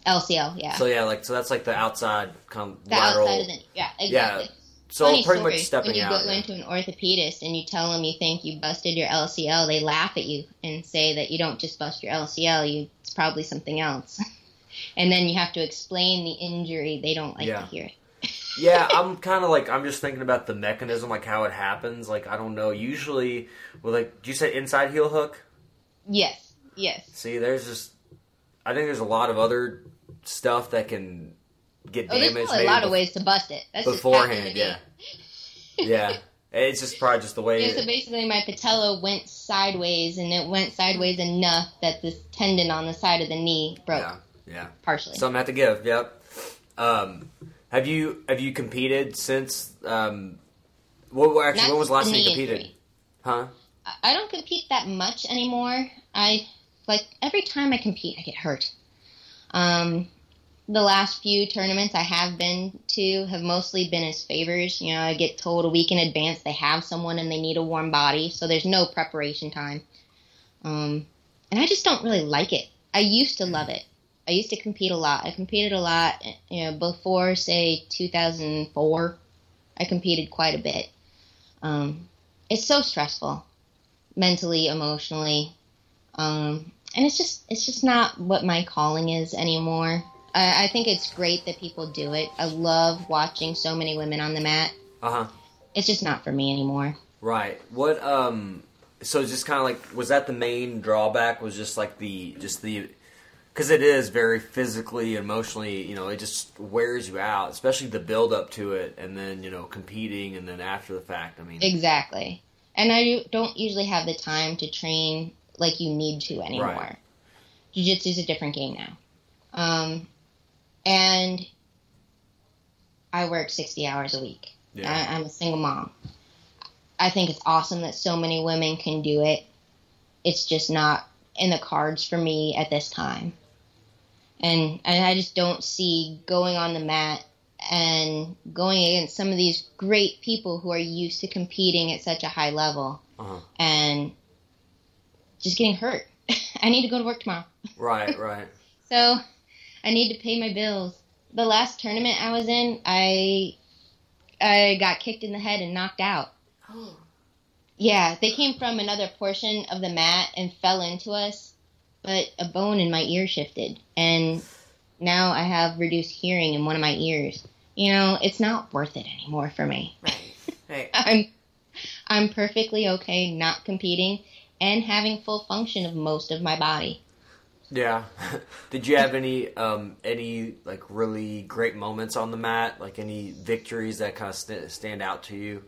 L C L, yeah. So yeah, like so that's like the outside come the lateral. outside of the yeah, exactly. Yeah. So Funny pretty story, much stepping when you out. go yeah. into an orthopedist and you tell them you think you busted your L C L, they laugh at you and say that you don't just bust your L C L, you it's probably something else. And then you have to explain the injury. They don't like Yeah. to hear it. Yeah, I'm kind of like I'm just thinking about the mechanism, like how it happens. Like I don't know. Usually, well, like do you say inside heel hook? Yes, yes. See, there's just I think there's a lot of other stuff that can get Oh, there's damaged. probably a maybe lot of bef- ways to bust it. That's just beforehand. happened to Yeah, me. yeah. It's just probably just the way. Yeah, so basically my patella went sideways, and it went sideways enough that this tendon on the side of the knee broke yeah, yeah. partially. Something have to give. Yep. Um, have you have you competed since? Um, what well, actually? Not When was the last the time you knee competed? injury. Huh? I don't compete that much anymore. I like every time I compete, I get hurt. Um, the last few tournaments I have been to have mostly been as favors. You know, I get told a week in advance they have someone and they need a warm body, so there's no preparation time. Um, and I just don't really like it. I used to love it. I used to compete a lot. I competed a lot, you know, before, say, two thousand four. I competed quite a bit. Um, it's so stressful, mentally, emotionally, um, and it's just it's just not what my calling is anymore. I, I think it's great that people do it. I love watching so many women on the mat. Uh huh. It's just not for me anymore. Right. What? Um. So it's just kind of like, was that the main drawback? Was just like the just the because it is very physically, emotionally. You know, it just wears you out, especially the build up to it, and then you know competing, and then after the fact. I mean, Exactly. And I don't usually have the time to train like you need to anymore. Right. Jiu-jitsu is a different game now. Um, and I work sixty hours a week. Yeah. I, I'm a single mom. I think it's awesome that so many women can do it. It's just not in the cards for me at this time. And, and I just don't see going on the mat and going against some of these great people who are used to competing at such a high level uh-huh. and just getting hurt. I need to go to work tomorrow. Right. Right. So I need to pay my bills. The last tournament I was in, I I got kicked in the head and knocked out. Oh. Yeah, they came from another portion of the mat and fell into us, but a bone in my ear shifted, and now I have reduced hearing in one of my ears. You know, it's not worth it anymore for me. Right. Right. I'm I'm perfectly okay not competing and having full function of most of my body. Yeah. Did you have any um, any like really great moments on the mat? Like any victories that kind of st- stand out to you?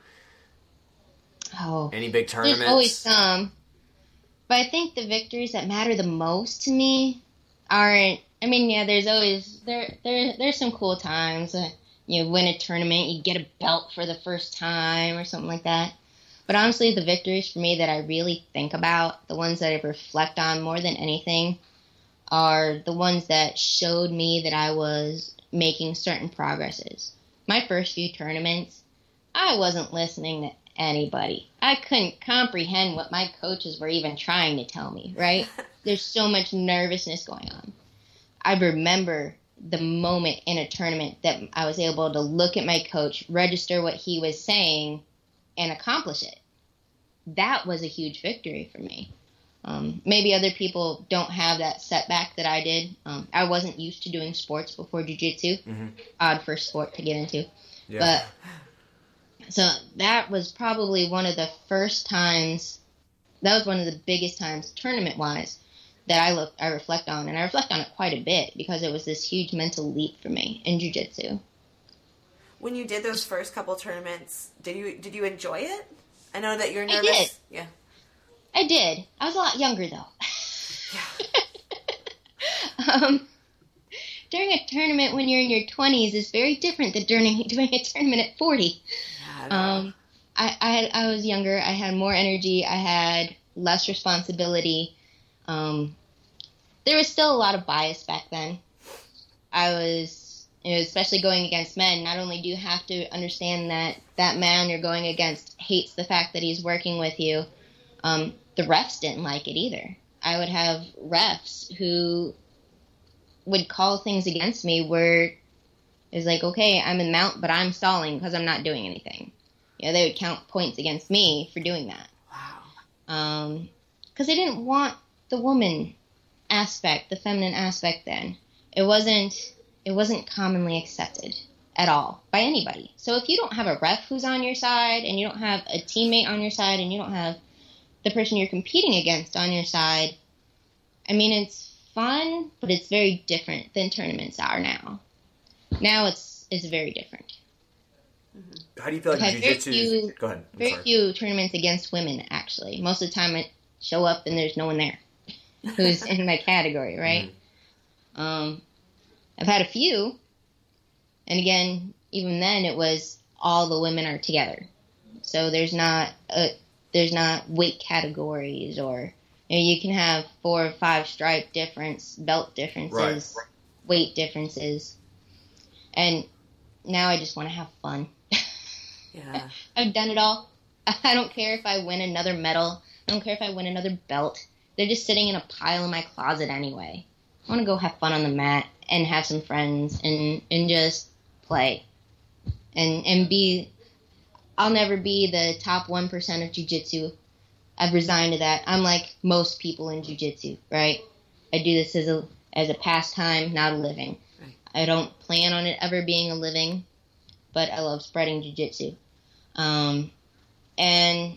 Oh, Any big tournaments? there's always some, but I think the victories that matter the most to me aren't. I mean, yeah, there's always there there there's some cool times. Uh, you win a tournament, you get a belt for the first time or something like that. But honestly, the victories for me that I really think about, the ones that I reflect on more than anything, are the ones that showed me that I was making certain progresses. My first few tournaments, I wasn't listening to anybody. I couldn't comprehend what my coaches were even trying to tell me, right? There's so much nervousness going on. I remember the moment in a tournament that I was able to look at my coach, register what he was saying, and accomplish it. That was a huge victory for me. Um, maybe other people don't have that setback that I did. Um, I wasn't used to doing sports before jiu-jitsu. Mm-hmm. Odd first sport to get into. Yeah. But so that was probably one of the first times, that was one of the biggest times tournament-wise that I look, I reflect on. And I reflect on it quite a bit because it was this huge mental leap for me in jiu-jitsu. When you did those first couple tournaments, did you did you enjoy it? I know that you're I nervous. did. Yeah. I did. I was a lot younger, though. Yeah. um, during a tournament when you're in your twenties is very different than during doing a tournament at forty. Yeah, I know. Um, I, I, had, I was younger. I had more energy. I had less responsibility. Um, there was still a lot of bias back then. I was, you know, especially going against men, not only do you have to understand that that man you're going against hates the fact that he's working with you, um, the refs didn't like it either. I would have refs who would call things against me where it's like, okay, I'm in mount, but I'm stalling because I'm not doing anything. You know, they would count points against me for doing that. Wow. Um, because they didn't want the woman aspect, the feminine aspect then. It wasn't, it wasn't commonly accepted at all by anybody. So if you don't have a ref who's on your side, and you don't have a teammate on your side, and you don't have the person you're competing against on your side, I mean, it's fun, but it's very different than tournaments are now. Now it's it's very different. How do you feel like I've had jiu-jitsu? very few, Go ahead. I'm very sorry. few tournaments against women, actually. Most of the time I show up and there's no one there who's in my category, right? Mm-hmm. Um, I've had a few, and again, even then it was all the women are together. So there's not a, there's not weight categories, or you know, you can have four or five stripe difference, belt differences, Right. weight differences. And now I just want to have fun. Yeah. I've done it all. I don't care if I win another medal. I don't care if I win another belt. They're just sitting in a pile in my closet anyway. I want to go have fun on the mat and have some friends and, and just play. And and be... I'll never be the top one percent of jiu-jitsu. I've resigned to that. I'm like most people in jiu-jitsu, right? I do this as a as a pastime, not a living. Right. I don't plan on it ever being a living, but I love spreading jiu-jitsu. Um, and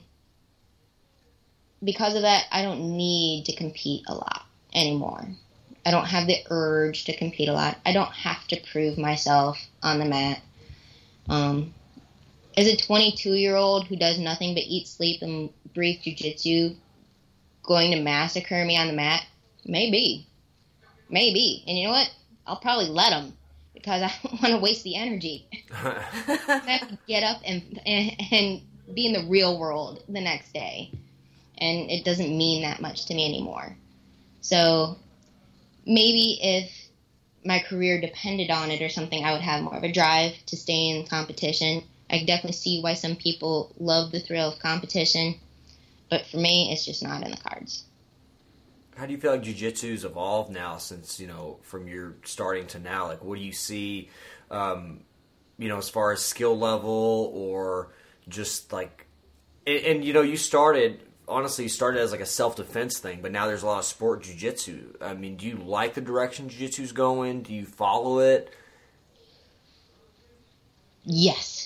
because of that, I don't need to compete a lot anymore. I don't have the urge to compete a lot. I don't have to prove myself on the mat. Um, as a twenty-two-year-old who does nothing but eat, sleep, and breathe jiu-jitsu, going to massacre me on the mat? Maybe. Maybe. And you know what? I'll probably let them, because I don't want to waste the energy. I have to get up and, and and be in the real world the next day. And it doesn't mean that much to me anymore. So maybe if my career depended on it or something, I would have more of a drive to stay in competition. I can definitely see why some people love the thrill of competition. But for me, it's just not in the cards. How do you feel like jiu-jitsu's evolved now since, you know, from your starting to now? Like, what do you see, um, you know, as far as skill level or just like, and, and you know, you started, honestly, you started as like a self-defense thing, but now there's a lot of sport jiu-jitsu. I mean, do you like the direction jiu-jitsu's going? Do you follow it? Yes.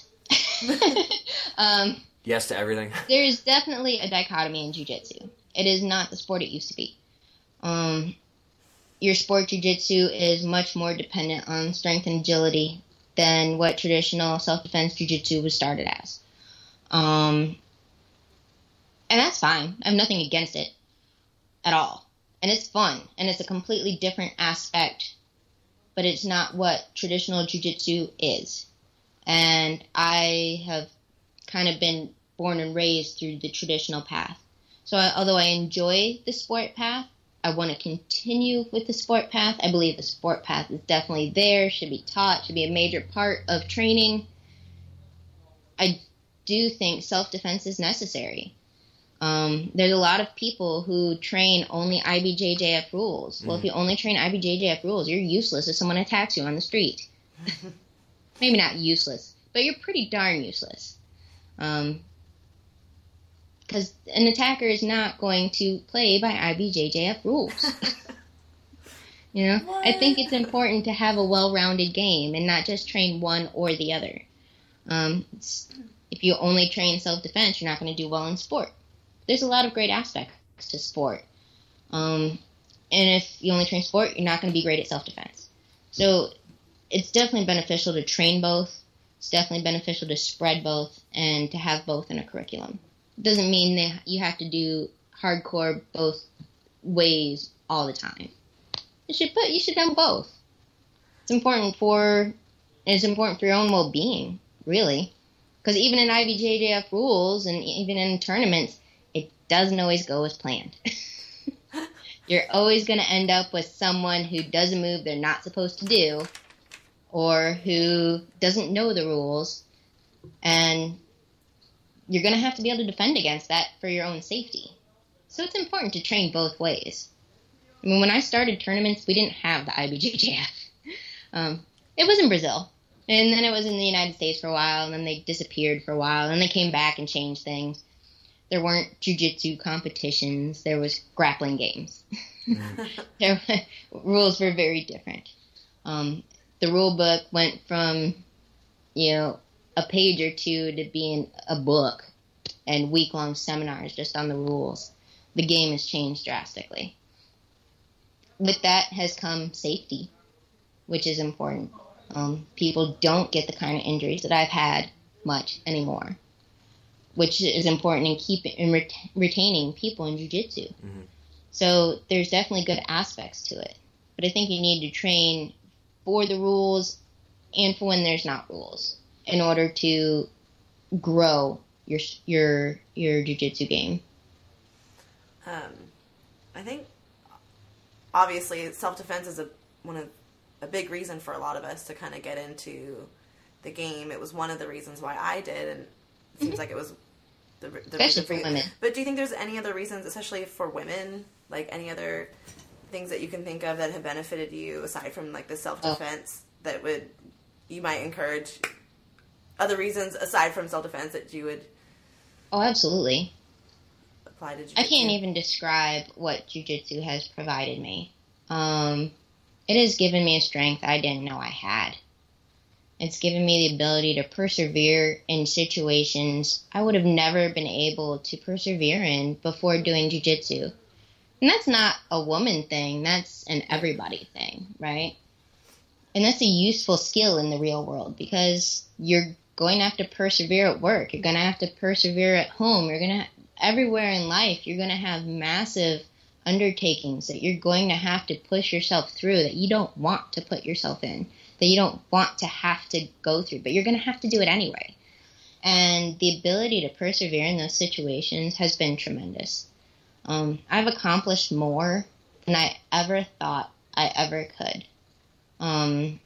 um, Yes to everything? There is definitely a dichotomy in jiu-jitsu. It is not the sport it used to be. Um, your sport jiu-jitsu is much more dependent on strength and agility than what traditional self-defense jiu-jitsu was started as. Um, and that's fine. I have nothing against it at all. And it's fun. And it's a completely different aspect. But it's not what traditional jiu-jitsu is. And I have kind of been born and raised through the traditional path. So I, although I enjoy the sport path, I want to continue with the sport path. I believe the sport path is definitely there, should be taught, should be a major part of training. I do think self-defense is necessary. Um, there's a lot of people who train only I B J J F rules. Mm. Well, if you only train I B J J F rules, you're useless if someone attacks you on the street. Maybe not useless, but you're pretty darn useless. Um, because an attacker is not going to play by I B J J F rules. You know, what? I think it's important to have a well-rounded game and not just train one or the other. Um, if you only train self-defense, you're not going to do well in sport. There's a lot of great aspects to sport. Um, and if you only train sport, you're not going to be great at self-defense. So it's definitely beneficial to train both. It's definitely beneficial to spread both and to have both in a curriculum. It doesn't mean that you have to do hardcore both ways all the time. You should put you should have both. It's important for it's important for your own well-being, really. Because even in I B J J F rules and even in tournaments, it doesn't always go as planned. You're always going to end up with someone who does a move they're not supposed to do, or who doesn't know the rules, and you're going to have to be able to defend against that for your own safety. So it's important to train both ways. I mean, when I started tournaments, we didn't have the I B J J F. Um, it was in Brazil, and then it was in the United States for a while, and then they disappeared for a while, and they came back and changed things. There weren't jiu-jitsu competitions. There was grappling games. Their rules were very different. Um, the rule book went from, you know, a page or two to being a book and week-long seminars just on the rules. The game has changed drastically. With that has come safety, which is important. Um, people don't get the kind of injuries that I've had much anymore, which is important in keeping in ret- retaining people in jiu-jitsu. Mm-hmm. So there's definitely good aspects to it. But I think you need to train for the rules and for when there's not rules in order to grow your your your jiu-jitsu game. Um, I think obviously self-defense is a one of a big reason for a lot of us to kind of get into the game. It was one of the reasons why I did, and it seems mm-hmm. like it was the, the especially reason for for women. But do you think there's any other reasons, especially for women, like any other things that you can think of that have benefited you aside from like the self-defense oh. that would you might encourage? Other reasons aside from self-defense that you would? Oh, absolutely. Apply to jiu-jitsu? I can't even describe what jiu-jitsu has provided me. Um, it has given me a strength I didn't know I had. It's given me the ability to persevere in situations I would have never been able to persevere in before doing jiu-jitsu. And that's not a woman thing. That's an everybody thing, right? And that's a useful skill in the real world because you're going to have to persevere at work. You're going to have to persevere at home. You're going to, everywhere in life, you're going to have massive undertakings that you're going to have to push yourself through that you don't want to put yourself in, that you don't want to have to go through, but you're going to have to do it anyway. And the ability to persevere in those situations has been tremendous. Um, I've accomplished more than I ever thought I ever could. Um,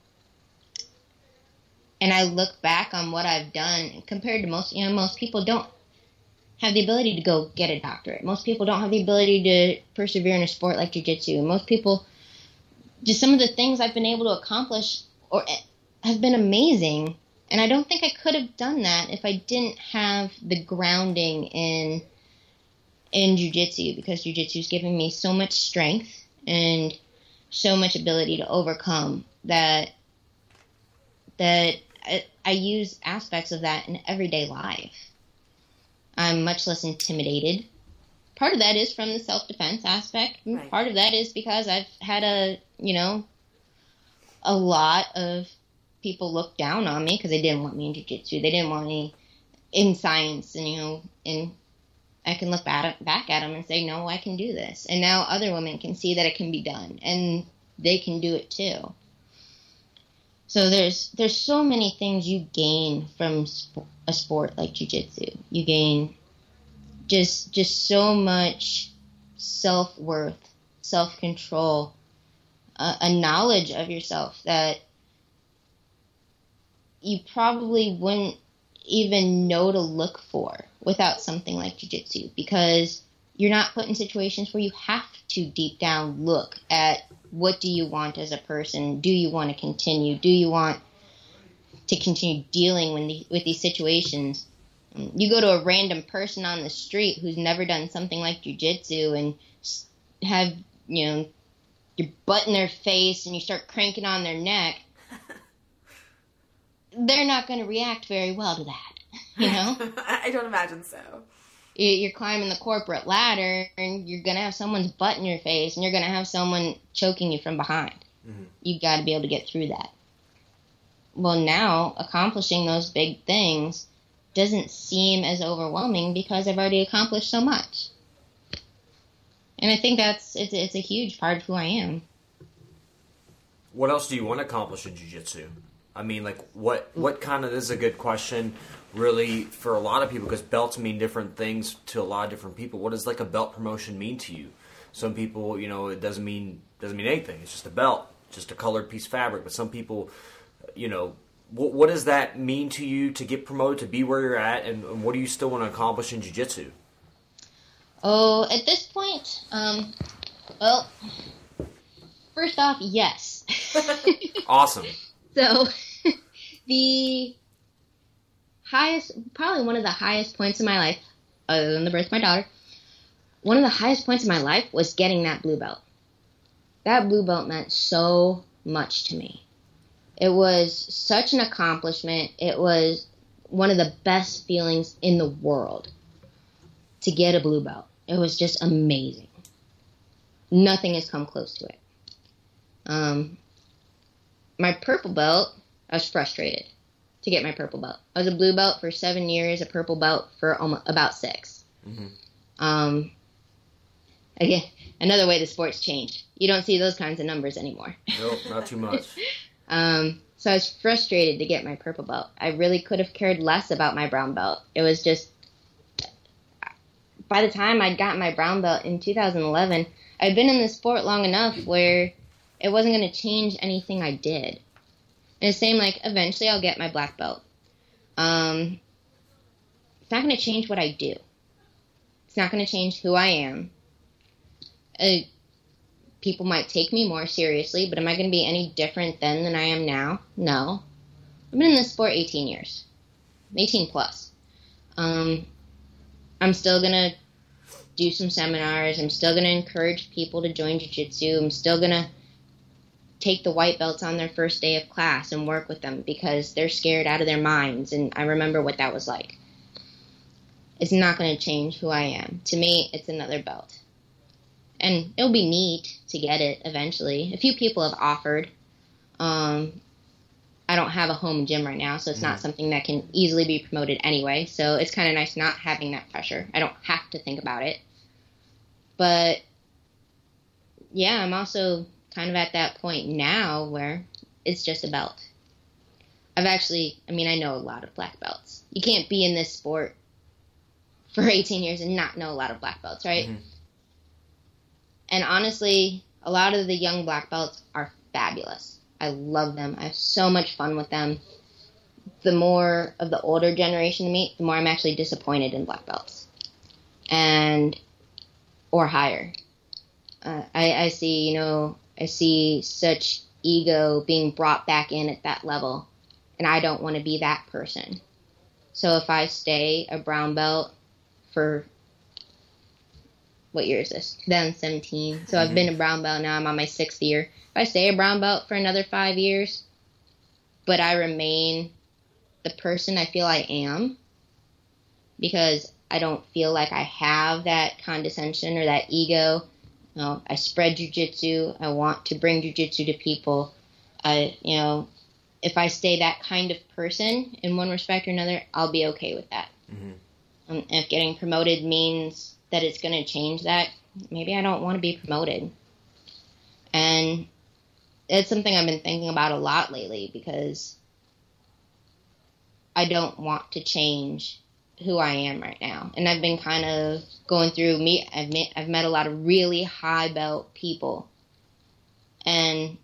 and I look back on what I've done compared to most, you know, most people don't have the ability to go get a doctorate. Most people don't have the ability to persevere in a sport like jiu-jitsu. Most people, just some of the things I've been able to accomplish or have been amazing. And I don't think I could have done that if I didn't have the grounding in in jiu-jitsu, because jiu-jitsu has given me so much strength and so much ability to overcome that that I, I use aspects of that in everyday life. I'm much less intimidated. Part of that is from the self-defense aspect. Right. Part of that is because I've had a, you know, a lot of people look down on me because they didn't want me in jiu-jitsu. They didn't want me in science, and, you know, and I can look back, back at them and say, no, I can do this. And now other women can see that it can be done, and they can do it too. So there's there's so many things you gain from sp- a sport like jiu-jitsu. You gain just just so much self-worth, self-control, uh, a knowledge of yourself that you probably wouldn't even know to look for without something like jiu-jitsu, because you're not put in situations where you have to deep down look at what do you want as a person. Do you want to continue? Do you want to continue dealing with, the, with these situations? You go to a random person on the street who's never done something like jiu-jitsu and have, you know, your butt in their face and you start cranking on their neck. They're not going to react very well to that, you know? I don't imagine so. You're climbing the corporate ladder, and you're going to have someone's butt in your face, and you're going to have someone choking you from behind. Mm-hmm. You've got to be able to get through that. Well, now, accomplishing those big things doesn't seem as overwhelming because I've already accomplished so much. And I think that's it's, it's a huge part of who I am. What else do you want to accomplish in jiu-jitsu? I mean, like, what what kind of, this is a good question, really, for a lot of people, because belts mean different things to a lot of different people. What does, like, a belt promotion mean to you? Some people, you know, it doesn't mean doesn't mean anything. It's just a belt, just a colored piece of fabric. But some people, you know, what, what does that mean to you to get promoted, to be where you're at, and, and what do you still want to accomplish in jiu-jitsu? Oh, at this point, um, Well, first off, yes. Awesome. So, the highest, probably one of the highest points in my life, other than the birth of my daughter, one of the highest points in my life was getting that blue belt. That blue belt meant so much to me. It was such an accomplishment. It was one of the best feelings in the world to get a blue belt. It was just amazing. Nothing has come close to it. Um, my purple belt, I was frustrated to get my purple belt. I was a blue belt for seven years, a purple belt for almost, about six. Mm-hmm. Um, again, another way the sport's changed. You don't see those kinds of numbers anymore. Nope, not too much. um, so I was frustrated to get my purple belt. I really could have cared less about my brown belt. It was just, by the time I'd gotten my brown belt in two thousand eleven, I'd been in the sport long enough where it wasn't going to change anything I did. And the same, like, eventually I'll get my black belt. Um, it's not going to change what I do. It's not going to change who I am. Uh, people might take me more seriously, but am I going to be any different then than I am now? No. I've been in this sport eighteen years. eighteen plus. Um, I'm still going to do some seminars. I'm still going to encourage people to join jiu-jitsu. I'm still going to take the white belts on their first day of class and work with them because they're scared out of their minds, and I remember what that was like. It's not going to change who I am. To me, it's another belt. And it'll be neat to get it eventually. A few people have offered. Um, I don't have a home gym right now, so it's mm. not something that can easily be promoted anyway, so it's kind of nice not having that pressure. I don't have to think about it. But, yeah, I'm also kind of at that point now where it's just a belt. I've actually, I mean, I know a lot of black belts. You can't be in this sport for eighteen years and not know a lot of black belts, right? Mm-hmm. And honestly, a lot of the young black belts are fabulous. I love them. I have so much fun with them. The more of the older generation to meet, the more I'm actually disappointed in black belts. And, or higher. Uh, I, I see, you know, I see such ego being brought back in at that level, and I don't want to be that person. So if I stay a brown belt for, what year is this? twenty seventeen. So mm-hmm. I've been a brown belt now. I'm on my sixth year. If I stay a brown belt for another five years, but I remain the person I feel I am, because I don't feel like I have that condescension or that ego. You know, I spread jiu-jitsu. I want to bring jiu-jitsu to people. I, you know, if I stay that kind of person in one respect or another, I'll be okay with that. Mm-hmm. Um, and if getting promoted means that it's going to change that, maybe I don't want to be promoted. And it's something I've been thinking about a lot lately, because I don't want to change who I am right now. And I've been kind of going through me. I've met, I've met a lot of really high belt people. And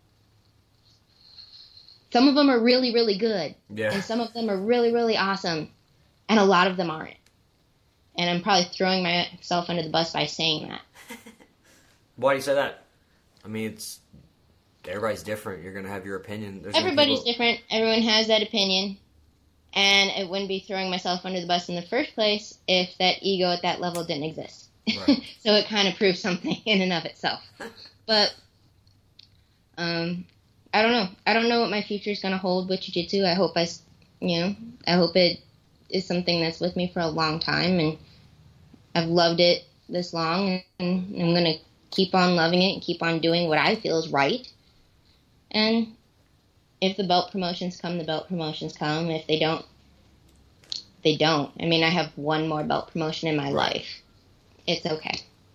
some of them are really, really good. Yeah. And some of them are really, really awesome. And a lot of them aren't. And I'm probably throwing myself under the bus by saying that. Why do you say that? I mean, it's everybody's different. You're going to have your opinion. There's Everybody's people... different. Everyone has that opinion. And it wouldn't be throwing myself under the bus in the first place if that ego at that level didn't exist. Right. So it kind of proves something in and of itself. But um, I don't know. I don't know what my future is going to hold with jiu-jitsu. I hope I, you know, I hope it is something that's with me for a long time, and I've loved it this long, and I'm going to keep on loving it and keep on doing what I feel is right. And if the belt promotions come, the belt promotions come. If they don't, they don't. I mean, I have one more belt promotion in my life. It's okay.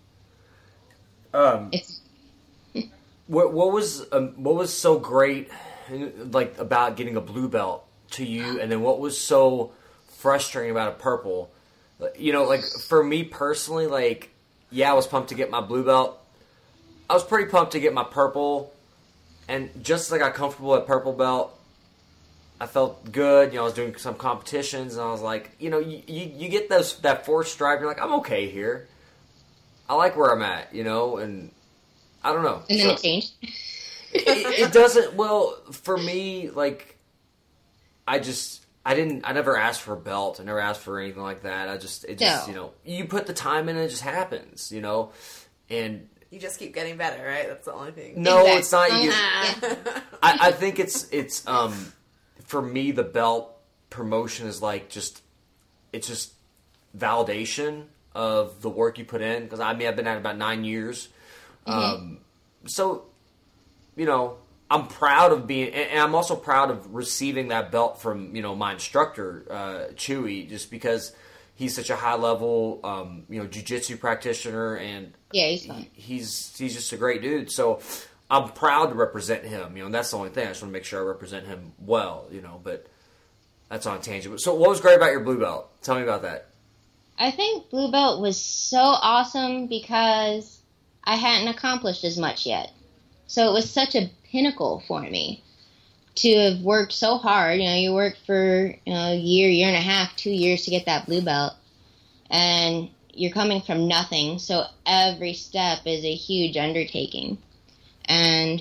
Um, it's what what was um, what was so great, like, about getting a blue belt to you, and then what was so frustrating about a purple? You know, like, for me personally, like, yeah, I was pumped to get my blue belt. I was pretty pumped to get my purple. And just as I got comfortable at purple belt, I felt good. You know, I was doing some competitions, and I was like, you know, you, you, you get those that fourth stripe, you're like, I'm okay here. I like where I'm at, you know, and I don't know. And then So- it changed. it, it doesn't. Well, for me, like, I just, I didn't, I never asked for a belt. I never asked for anything like that. I just, it just, No. you know, you put the time in, and it just happens, you know. And You just keep getting better, right? That's the only thing. no, Exactly. it's not. You, Yeah. I, I think it's, it's, um, for me, the belt promotion is like just, it's just validation of the work you put in. Because I mean, I've been at it about nine years. Um, so. You know, I'm proud of being, and I'm also proud of receiving that belt from, you know, my instructor, uh, Chewy, just because he's such a high level, um, you know, jiu-jitsu practitioner, and Yeah, he's fun. he's he's just a great dude. So I'm proud to represent him. You know, and that's the only thing. I just want to make sure I represent him well. You know, but that's on a tangent. So what was great about your blue belt? Tell me about that. I think blue belt was so awesome because I hadn't accomplished as much yet. So it was such a pinnacle for me to have worked so hard. You know, you work for you know, a year, year and a half, two years to get that blue belt. And you're coming from nothing. So every step is a huge undertaking. And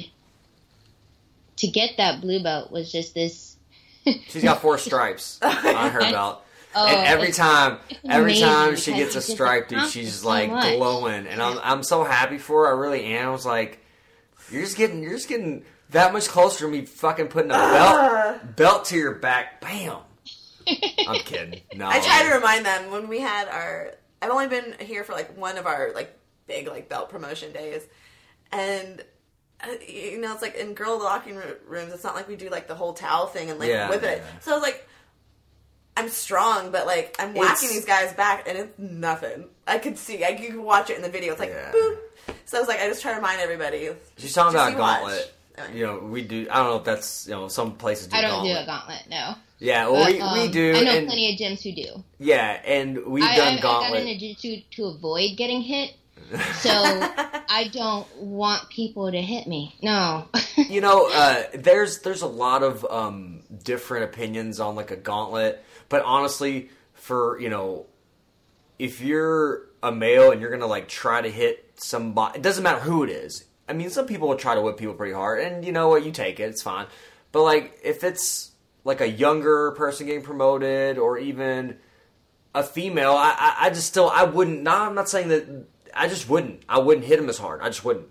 to get that blue belt was just this. She's got four stripes on her belt. Oh, And every it's- time, every amazing time she because gets a you just stripe, dude, accomplish she's so like much. glowing, and I'm I'm so happy for her. I really am. I was like, you're just getting, you're just getting that much closer to me fucking putting a belt belt to your back. Bam. I'm kidding. No, I try to remind them when we had our. I've only been here for like one of our like big like belt promotion days, and uh, you know it's like in girl locking ro- rooms. It's not like we do like the whole towel thing and like Yeah, whip it. yeah. So I was like, I'm strong, but like I'm whacking It's- these guys back, and it's nothing. I could see. I you can watch it in the video. It's like Yeah. boop. So I was like, I just try to remind everybody. She's talking just about a you watch. gauntlet. Okay. You know, we do. I don't know if that's, you know, some places do I don't gauntlet. do a gauntlet, no. Yeah, well, But, we, um, we do. I know and, plenty of gyms who do. Yeah, and we've I, done I, I got gauntlet. into jiu-jitsu to avoid getting hit, so I don't want people to hit me. No. You know, uh, there's there's a lot of um, different opinions on like a gauntlet, but honestly, for you know, if you're a male and you're gonna like try to hit somebody, it doesn't matter who it is. I mean, some people will try to whip people pretty hard, and you know what, you take it, it's fine. But like, if it's like a younger person getting promoted, or even a female, I, I, I just still, I wouldn't. No, I'm not saying that. I just wouldn't. I wouldn't hit him as hard. I just wouldn't.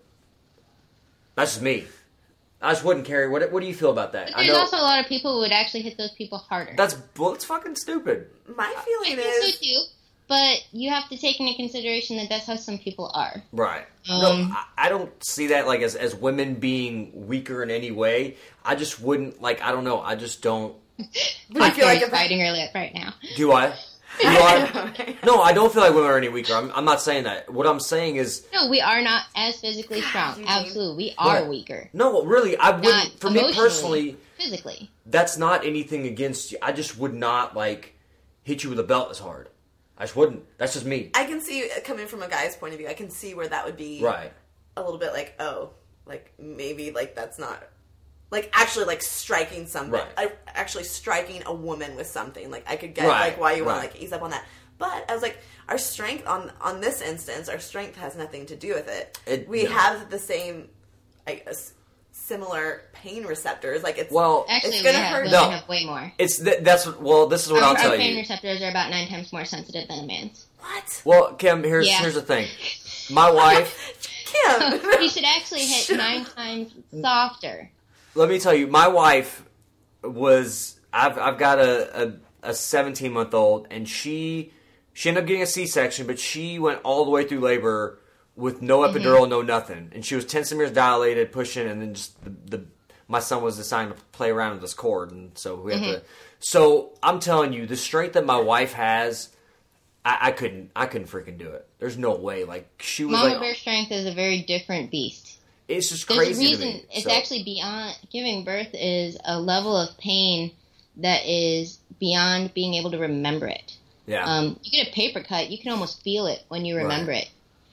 That's just me. I just wouldn't, Carrie. What What do you feel about that? But I there's know also a lot of people who would actually hit those people harder. that's well, it's fucking stupid. My I feeling think is so too, but you have to take into consideration that that's how some people are. Right. Um, no, I, I don't see that like as as women being weaker in any way. I just wouldn't like. I don't know. I just don't. I feel like you're if fighting early right now. Do I? Do I? No, I don't feel like women are any weaker. I'm, I'm not saying that. What I'm saying is, No, we are not as physically strong. Eugene. Absolutely, we are Right. weaker. no, really, I wouldn't. Not For me emotionally, personally, physically. that's not anything against you. I just would not like hit you with a belt as hard. I just wouldn't. That's just me. I can see coming from a guy's point of view. I can see where that would be Right. a little bit like, oh, like maybe like that's not like actually like striking somebody, Right. I, actually striking a woman with something. Like I could get Right, like why you want right. to like ease up on that. But I was like, our strength on on this instance, our strength has nothing to do with it. It- we yeah. have the same, I guess, similar pain receptors. Like it's Well, Actually, It's we gonna have, hurt. women No. have way more. it's th- that's what- well. This is what Our, I'll tell our pain you. receptors are about nine times more sensitive than a man's. what Well, Kim, here's Yeah. here's the thing. My wife. Kim. You should actually hit nine times softer. Let me tell you, my wife was. I've I've got a a seventeen month old, and she she ended up getting a C section, but she went all the way through labor with no epidural, no nothing, and she was ten centimeters dilated, pushing, and then just the, the my son was assigned to play around with this cord, and so we had to. So I'm telling you, the strength that my wife has, I, I couldn't I couldn't freaking do it. There's no way. Like she was Mama like, bear strength is a very different beast. it's just There's crazy a reason. to me. It's So, actually beyond giving birth is a level of pain that is beyond being able to remember it. yeah. Um, you get a paper cut, you can almost feel it when you remember Right. it.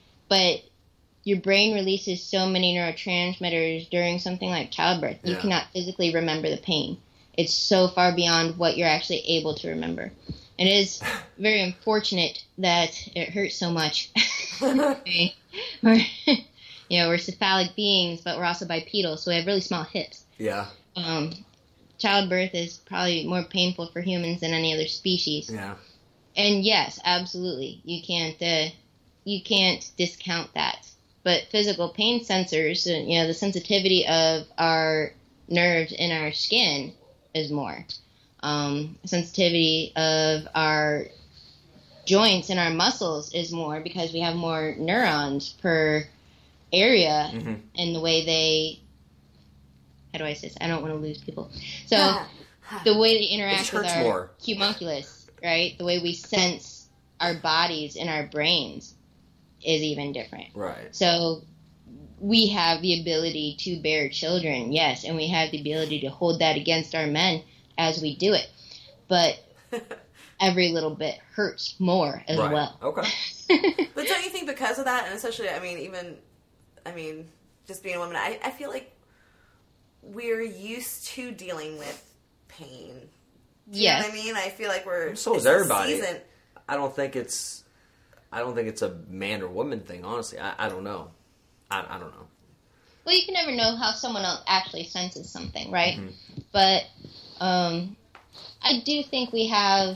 But your brain releases so many neurotransmitters during something like childbirth, you Yeah. cannot physically remember the pain. It's so far beyond what you're actually able to remember. And it is very unfortunate that it hurts so much. Or, you You know, we're cephalic beings, but we're also bipedal, so we have really small hips. Yeah. Um, childbirth is probably more painful for humans than any other species. Yeah. And yes, absolutely, you can't uh, you can't discount that. But physical pain sensors, uh, you know, the sensitivity of our nerves in our skin is more. Um, sensitivity of our joints and our muscles is more because we have more neurons per area Mm-hmm. in the way they, how do I say this? I don't want to lose people. So the way they interact with hurts our more. homunculus, right? The way we sense our bodies and our brains is even different. Right. So we have the ability to bear children, yes, and we have the ability to hold that against our men as we do it. But every little bit hurts more as Right. well. Okay. But don't you think because of that, and especially, I mean, even, I mean, just being a woman, I, I feel like we're used to dealing with pain. Do you Yes. know what I mean? I feel like we're... So is it's a everybody. season- I don't think it's. I don't think it's a man or woman thing. Honestly, I, I don't know. I, I don't know. Well, you can never know how someone else actually senses something, right? Mm-hmm. But um, I do think we have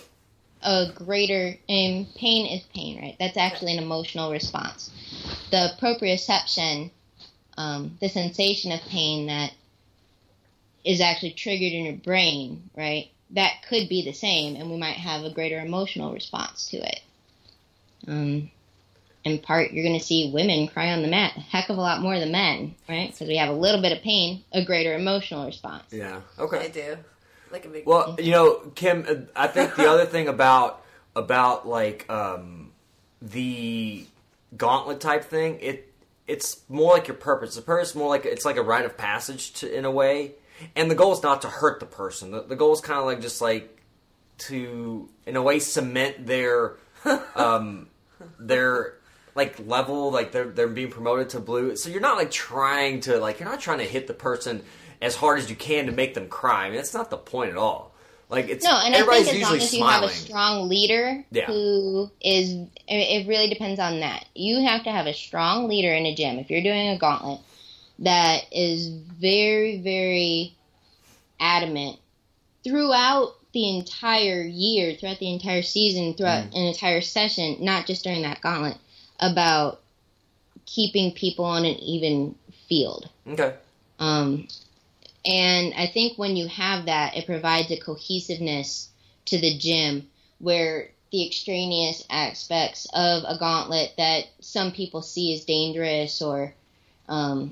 a greater, and pain is pain, right? That's actually an emotional response. The proprioception, um, the sensation of pain that is actually triggered in your brain, right? That could be the same, and we might have a greater emotional response to it. Um, in part, you're going to see women cry on the mat a heck of a lot more than men, right? Because we have a little bit of pain, a greater emotional response. Yeah. I Okay. do. Like a big... Well, you know, Kim, uh, I think the other thing about about like um, the gauntlet type thing, it it's more like your purpose. The purpose is more like it's like a rite of passage to, in a way. And the goal is not to hurt the person. The, the goal is kind of like just like to, in a way, cement their um, their like level, like they're they're being promoted to blue. So you're not like trying to like you're not trying to hit the person as hard as you can to make them cry. I mean, that's not the point at all. Like it's No, and I everybody's think as long usually as you smiling. have a strong leader Yeah. who is, it really depends on that. You have to have a strong leader in a gym. If you're doing a gauntlet, that is very, very adamant throughout the entire year, throughout the entire season, throughout Mm. an entire session, not just during that gauntlet, about keeping people on an even field. Okay. Um, and I think when you have that, it provides a cohesiveness to the gym where the extraneous aspects of a gauntlet that some people see as dangerous or um,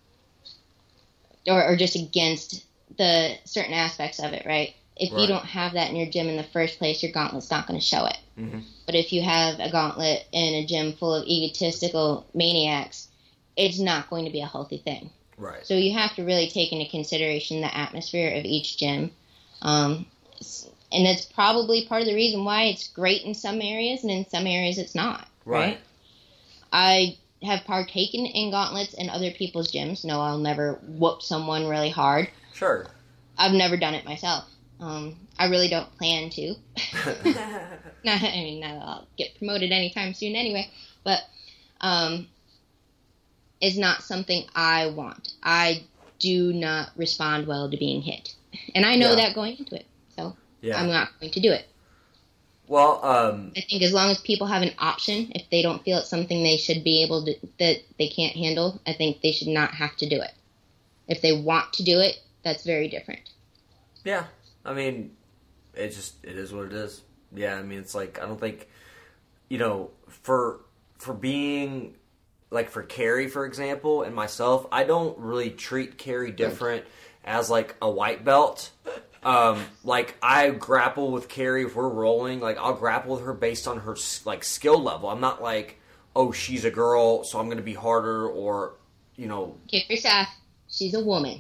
or, or just against the certain aspects of it, right? If Right. you don't have that in your gym in the first place, your gauntlet's not going to show it. Mm-hmm. But if you have a gauntlet in a gym full of egotistical maniacs, it's not going to be a healthy thing. Right. So you have to really take into consideration the atmosphere of each gym. Um, s- and that's probably part of the reason why it's great in some areas and in some areas it's not. Right. Right. I have partaken in gauntlets in other people's gyms. No, I'll never whoop someone really hard. Sure. I've never done it myself. Um, I really don't plan to. Not, I mean, not that I'll get promoted anytime soon anyway, but um, it's not something I want. I do not respond well to being hit. And I know Yeah. that going into it, so Yeah. I'm not going to do it. Well, um, I think as long as people have an option, if they don't feel it's something they should be able to, that they can't handle, I think they should not have to do it. If they want to do it, that's very different. yeah. I mean, it just it is what it is. Yeah. I mean, it's like I don't think, you know, for for being like for Carrie, for example, and myself, I don't really treat Carrie different as like a white belt. Um, like I grapple with Carrie if we're rolling. Like I'll grapple with her based on her like skill level. I'm not like, oh, she's a girl, so I'm going to be harder, or you know, Kick yourself. She's a woman.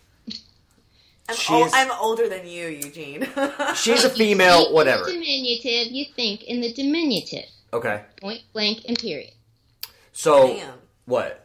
I'm, She's- ol- I'm older than you, Eugene. she's a female, Speak whatever. In the diminutive, you think in the diminutive. Okay, Point blank and period. so Damn. what?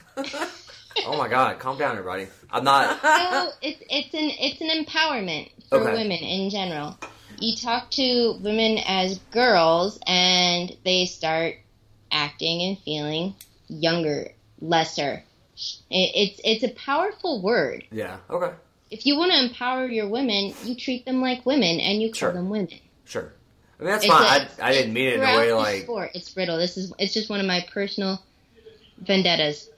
Oh my God, calm down, everybody. I'm not. So it's it's an it's an empowerment for Okay. women in general. You talk to women as girls, and they start acting and feeling younger lesser. It, it's it's a powerful word. Yeah. Okay. If you want to empower your women, you treat them like women and you call Sure. them women. Sure. I mean, that's It's fine. a- I, I didn't mean it in a throughout way the like. sport, it's brittle. This is it's just one of my personal vendettas.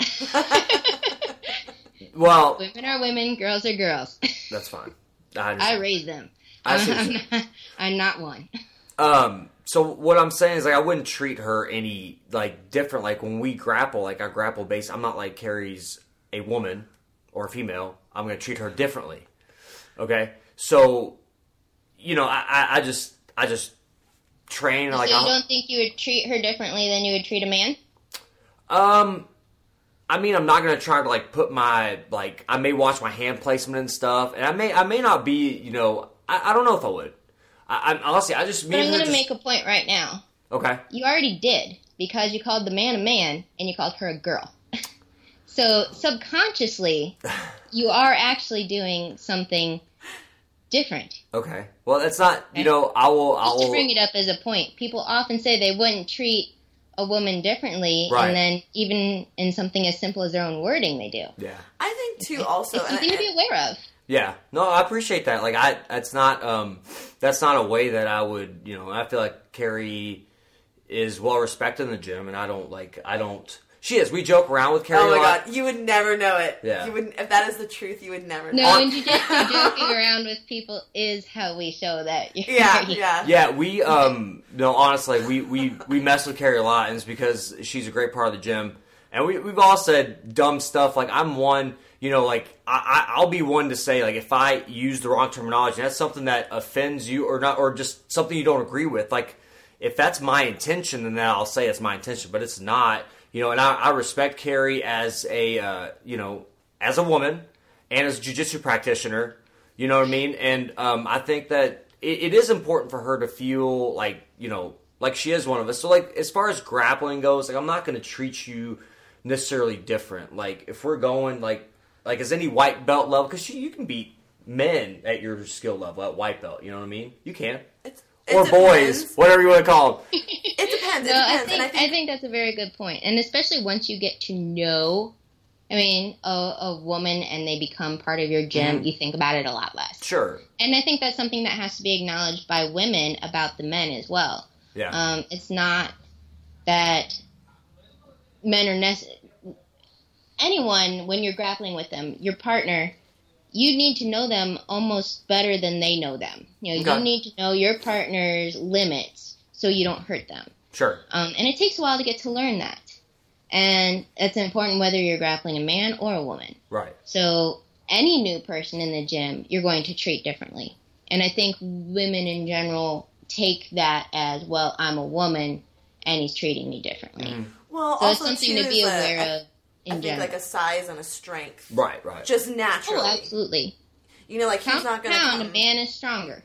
Well, Women are women, girls are girls. that's fine. I I understand. raised them. I see what I'm, you're not, I'm not one. Um, so what I'm saying is like I wouldn't treat her any like different. Like when we grapple, like I grapple base, I'm not like Carrie's a woman or a female. I'm gonna treat her differently. Okay, so you know I, I, I just I just train like so you I'll- don't think you would treat her differently than you would treat a man? um. I mean, I'm not gonna try to like put my like. I may watch my hand placement and stuff, and I may I may not be. You know, I, I don't know if I would. I, I'm honestly, I just. me But I'm and her going to just- make a point right now. Okay. You already did, because you called the man a man and you called her a girl. So subconsciously, you are actually doing something different. Okay. Well, that's not. You know, I will. I Just to will. bring it up as a point, people often say they wouldn't treat a woman differently, Right. and then even in something as simple as their own wording, they do. Yeah. I think too. Also, It's and something I- to be aware of. Yeah, no, I appreciate that. Like, I, that's not, um, that's not a way that I would, you know. I feel like Carrie is well respected in the gym, and I don't like, I don't. She is. We joke around with Carrie oh my a lot. god, you would never know it. Yeah. You would if that is the truth. You would never No, know. and jujitsu joking around with people is how we show that. You're Yeah, yeah. Yeah, we, um, no, honestly, we, we, we mess with Carrie a lot, and it's because she's a great part of the gym. And we, we've all said dumb stuff. Like, I'm one, you know, like, I, I, I'll be one to say, like, if I use the wrong terminology, that's something that offends you or not, or just something you don't agree with. Like, if that's my intention, then I'll say it's my intention, but it's not. You know, and I, I respect Carrie as a, uh, you know, as a woman and as a jiu-jitsu practitioner. You know what I mean? And um, I think that it, it is important for her to feel like, you know, like she is one of us. So, like, as far as grappling goes, like, I'm not going to treat you necessarily different. Like, if we're going, like, like as any white belt level, because you, you can beat men at your skill level at white belt. You know what I mean? You can. It's, it Or depends. boys, whatever you want to call them. It depends. It No, I depends. think, and I I think, think that's a very good point, and especially once you get to know, I mean, a, a woman and they become part of your gym, Mhm. you think about it a lot less. Sure. And I think that's something that has to be acknowledged by women about the men as well. Yeah. Um, it's not that men are necessary. Anyone, when you're grappling with them, your partner, you need to know them almost better than they know them. You know, Okay. you need to know your partner's limits so you don't hurt them. Sure. Um, and it takes a while to get to learn that. And it's important whether you're grappling a man or a woman. Right. So any new person in the gym, you're going to treat differently. And I think women in general take that as, well, I'm a woman and he's treating me differently. Mm-hmm. well, So also it's something too, to be is a- aware I- of in I think general. like a size and a strength, Right, right. just naturally. Oh, absolutely. You know, like he's Pound not for going to pound, come. a man is stronger.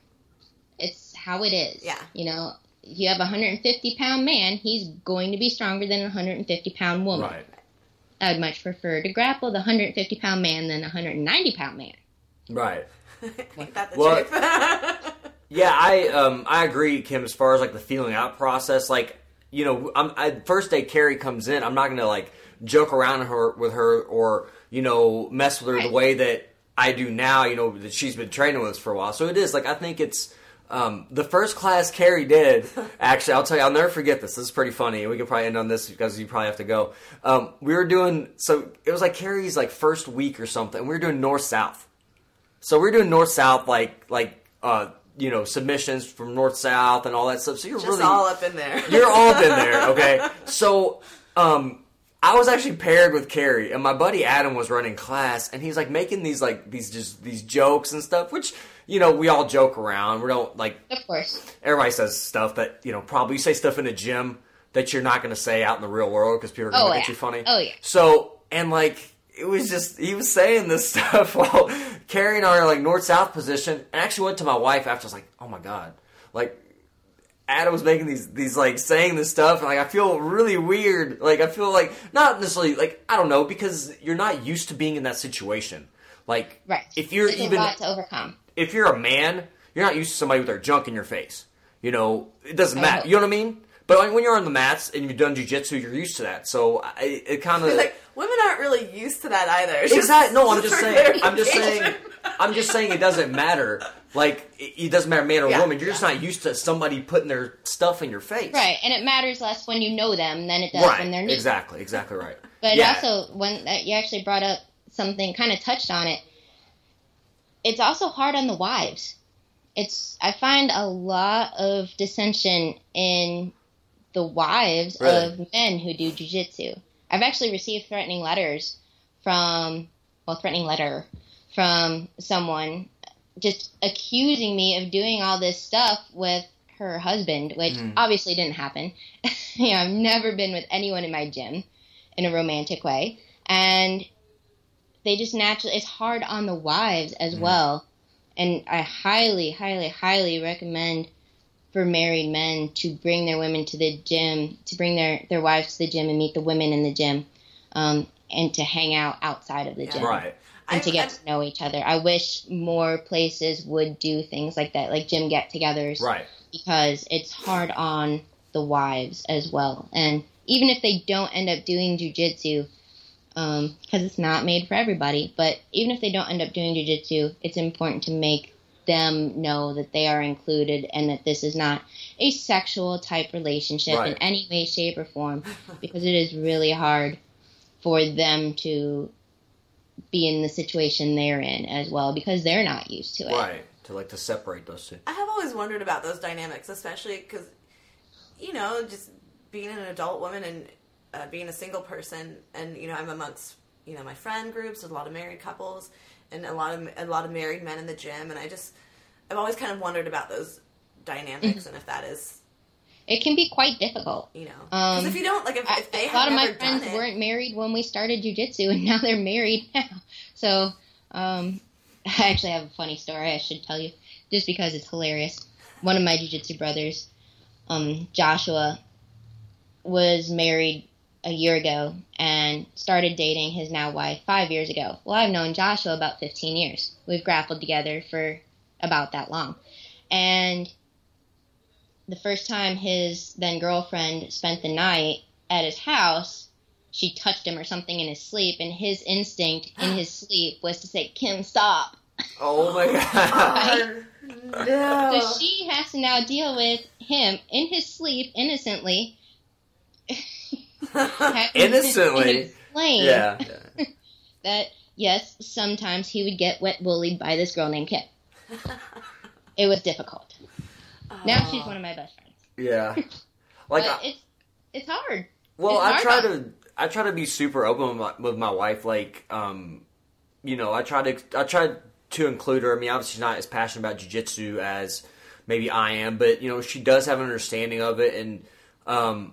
It's how it is. Yeah. You know, if you have a one hundred fifty pound man, he's going to be stronger than a one hundred fifty pound woman. Right. I'd much prefer to grapple the one hundred fifty pound man than a one hundred ninety pound man. Right. Ain't that the Well- truth? Yeah, I um I agree, Kim. As far as like the feeling out process, like you know, I'm I, first day Carrie comes in, I'm not gonna like joke around her with her or you know mess with her the Right. way that I do now. You know that she's been training with us for a while, so it is like I think it's um the first class Carrie did. Actually, I'll tell you, I'll never forget this. This is pretty funny, and we could probably end on this because you probably have to go. Um, we were doing so it was like Carrie's like first week or something. And we were doing north south. So we're doing north south like like uh you know submissions from north south and all that stuff. So you're Just really all up in there. you're all up in there, okay? So um I was actually paired with Carrie, and my buddy Adam was running class, and he's like making these like these just these jokes and stuff, which you know we all joke around. We don't like Of course. everybody says stuff that you know probably you say stuff in a gym that you're not going to say out in the real world because people are going to Oh, look yeah. at you funny. Oh, yeah. So and like it was just he was saying this stuff while Carrie and I are like north south position, and I actually went to my wife after. I was like, oh my god, like. Adam was making these, these like saying this stuff, and like I feel really weird. Like I feel like not necessarily like I don't know because you're not used to being in that situation. Like Right. if you're There's even a lot to overcome. if you're a man, you're not used to somebody with their junk in your face. You know, it doesn't I matter. know. You know what I mean? But like, when you're on the mats and you've done jiu-jitsu, you're used to that. So I, it kind of like women aren't really used to that either. It's exactly. Just, no, I'm just saying. I'm just saying. I'm just saying it doesn't matter. Like it, it doesn't matter man or yeah, woman. You're yeah. just not used to somebody putting their stuff in your face. Right, and it matters less when you know them than it does Right. when they're new. Exactly. Exactly right. But yeah. also, when uh, you actually brought up something, kind of touched on it, it's also hard on the wives. It's I find a lot of dissension in the wives Really? of men who do jiu-jitsu. I've actually received threatening letters from, well, threatening letter from someone just accusing me of doing all this stuff with her husband, which Mm. obviously didn't happen. You know, I've never been with anyone in my gym in a romantic way. And they just naturally, it's hard on the wives as Mm. well. And I highly, highly, highly recommend for married men to bring their women to the gym, to bring their, their wives to the gym and meet the women in the gym, um, and to hang out outside of the gym. Right. And to I- get I- to know each other. I wish more places would do things like that, like gym get-togethers. Right. Because it's hard on the wives as well. And even if they don't end up doing jiu-jitsu, um, because it's not made for everybody, but even if they don't end up doing jiu-jitsu, it's important to make them know that they are included and that this is not a sexual type relationship Right. in any way, shape, or form, because it is really hard for them to be in the situation they're in as well, because they're not used to it. Right. To like to separate those two. I have always wondered about those dynamics, especially because, you know, just being an adult woman and uh, being a single person, and you know, I'm amongst you know my friend groups with a lot of married couples and a lot of a lot of married men in the gym, and I just I've always kind of wondered about those dynamics Mm-hmm. and if that is It can be quite difficult. you know because Um, if you don't like if, I- if they a have lot of my never friends done it, weren't married when we started jiu-jitsu, and now they're married now. So, um, I actually have a funny story I should tell you, just because it's hilarious. One of my jiu-jitsu brothers, um, Joshua, was married a year ago and started dating his now wife five years ago. Well, I've known Joshua about fifteen years. We've grappled together for about that long. And the first time his then girlfriend spent the night at his house, she touched him or something in his sleep, and his instinct in his sleep was to say, "Kim, stop." Oh my god. oh, no. So she has to now deal with him in his sleep, innocently. having to Innocently. explain Yeah. yeah. that, yes, sometimes he would get wet bullied by this girl named Kim. It was difficult. Now she's one of my best friends. Yeah. Like, But I, it's it's hard. well, it's I hard try on- to, I try to be super open with my, with my wife. Like, um, you know, I try to, I try to include her. I mean, obviously she's not as passionate about jiu-jitsu as maybe I am, but you know, she does have an understanding of it, and um,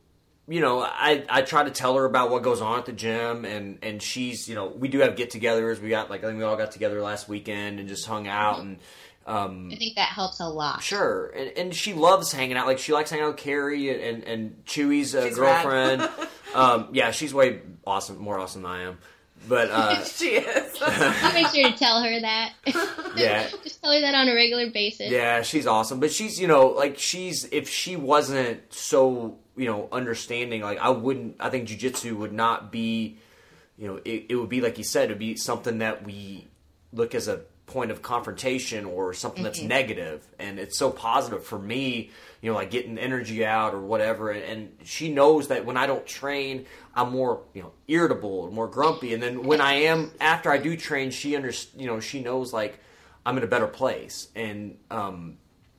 you know, I, I try to tell her about what goes on at the gym, and, and she's, you know, we do have get-togethers. We got, like, I think we all got together last weekend and just hung out, and, um, I think that helps a lot. sure. And, and she loves hanging out. Like, she likes hanging out with Carrie and, and, and Chewy's uh, She's girlfriend. um, yeah, she's way awesome, more awesome than I am. But, uh, she is. You make sure to tell her that. yeah. Just tell her that on a regular basis. Yeah, she's awesome. But she's, you know, like, she's, if she wasn't so, you know, understanding, like, I wouldn't, I think jiu-jitsu would not be, you know, it, it would be, like you said, it would be something that we look as a point of confrontation or something that's Mm-hmm. negative. And it's so positive for me, you know, like getting energy out or whatever. And, and she knows that when I don't train, I'm more, you know, irritable, more grumpy. And then when I am, after I do train, she under, you know, she knows, like, I'm in a better place. And, um,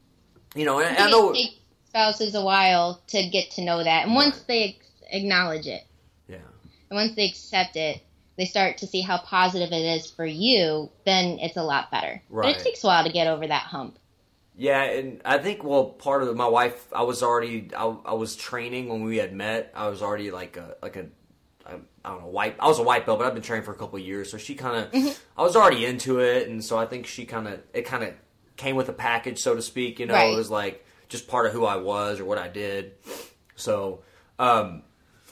you know, and, and I It know, takes spouses a while to get to know that. And once they ex- acknowledge it, yeah, and once they accept it, they start to see how positive it is for you, then it's a lot better. But Right. it takes a while to get over that hump. yeah. And I think, well, part of it, my wife, I was already, I, I was training when we had met. I was already like a, like a, I, I don't know, white, I was a white belt, but I've been training for a couple of years. So she kind of, Mm-hmm. I was already into it. And so I think she kind of, it kind of came with a package, so to speak. You know, Right. it was like just part of who I was or what I did. So, um,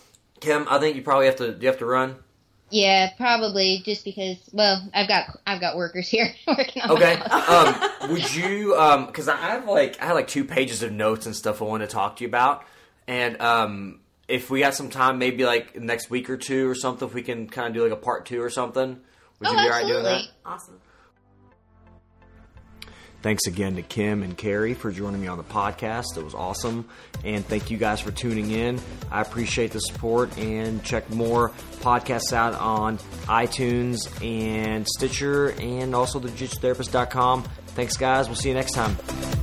Kim, I think you probably have to, do you have to run? Yeah, probably just because. Well, I've got I've got workers here working on Okay. my house. Um, would you? Um, because I have like I have like two pages of notes and stuff I want to talk to you about. And um, if we got some time, maybe like next week or two or something, if we can kind of do like a part two or something, would Oh, you be all right doing absolutely. that? Awesome. Thanks again to Kim and Carrie for joining me on the podcast. It was awesome. And thank you guys for tuning in. I appreciate the support, and check more podcasts out on iTunes and Stitcher and also the jiu jitsu therapist dot com. Thanks, guys. We'll see you next time.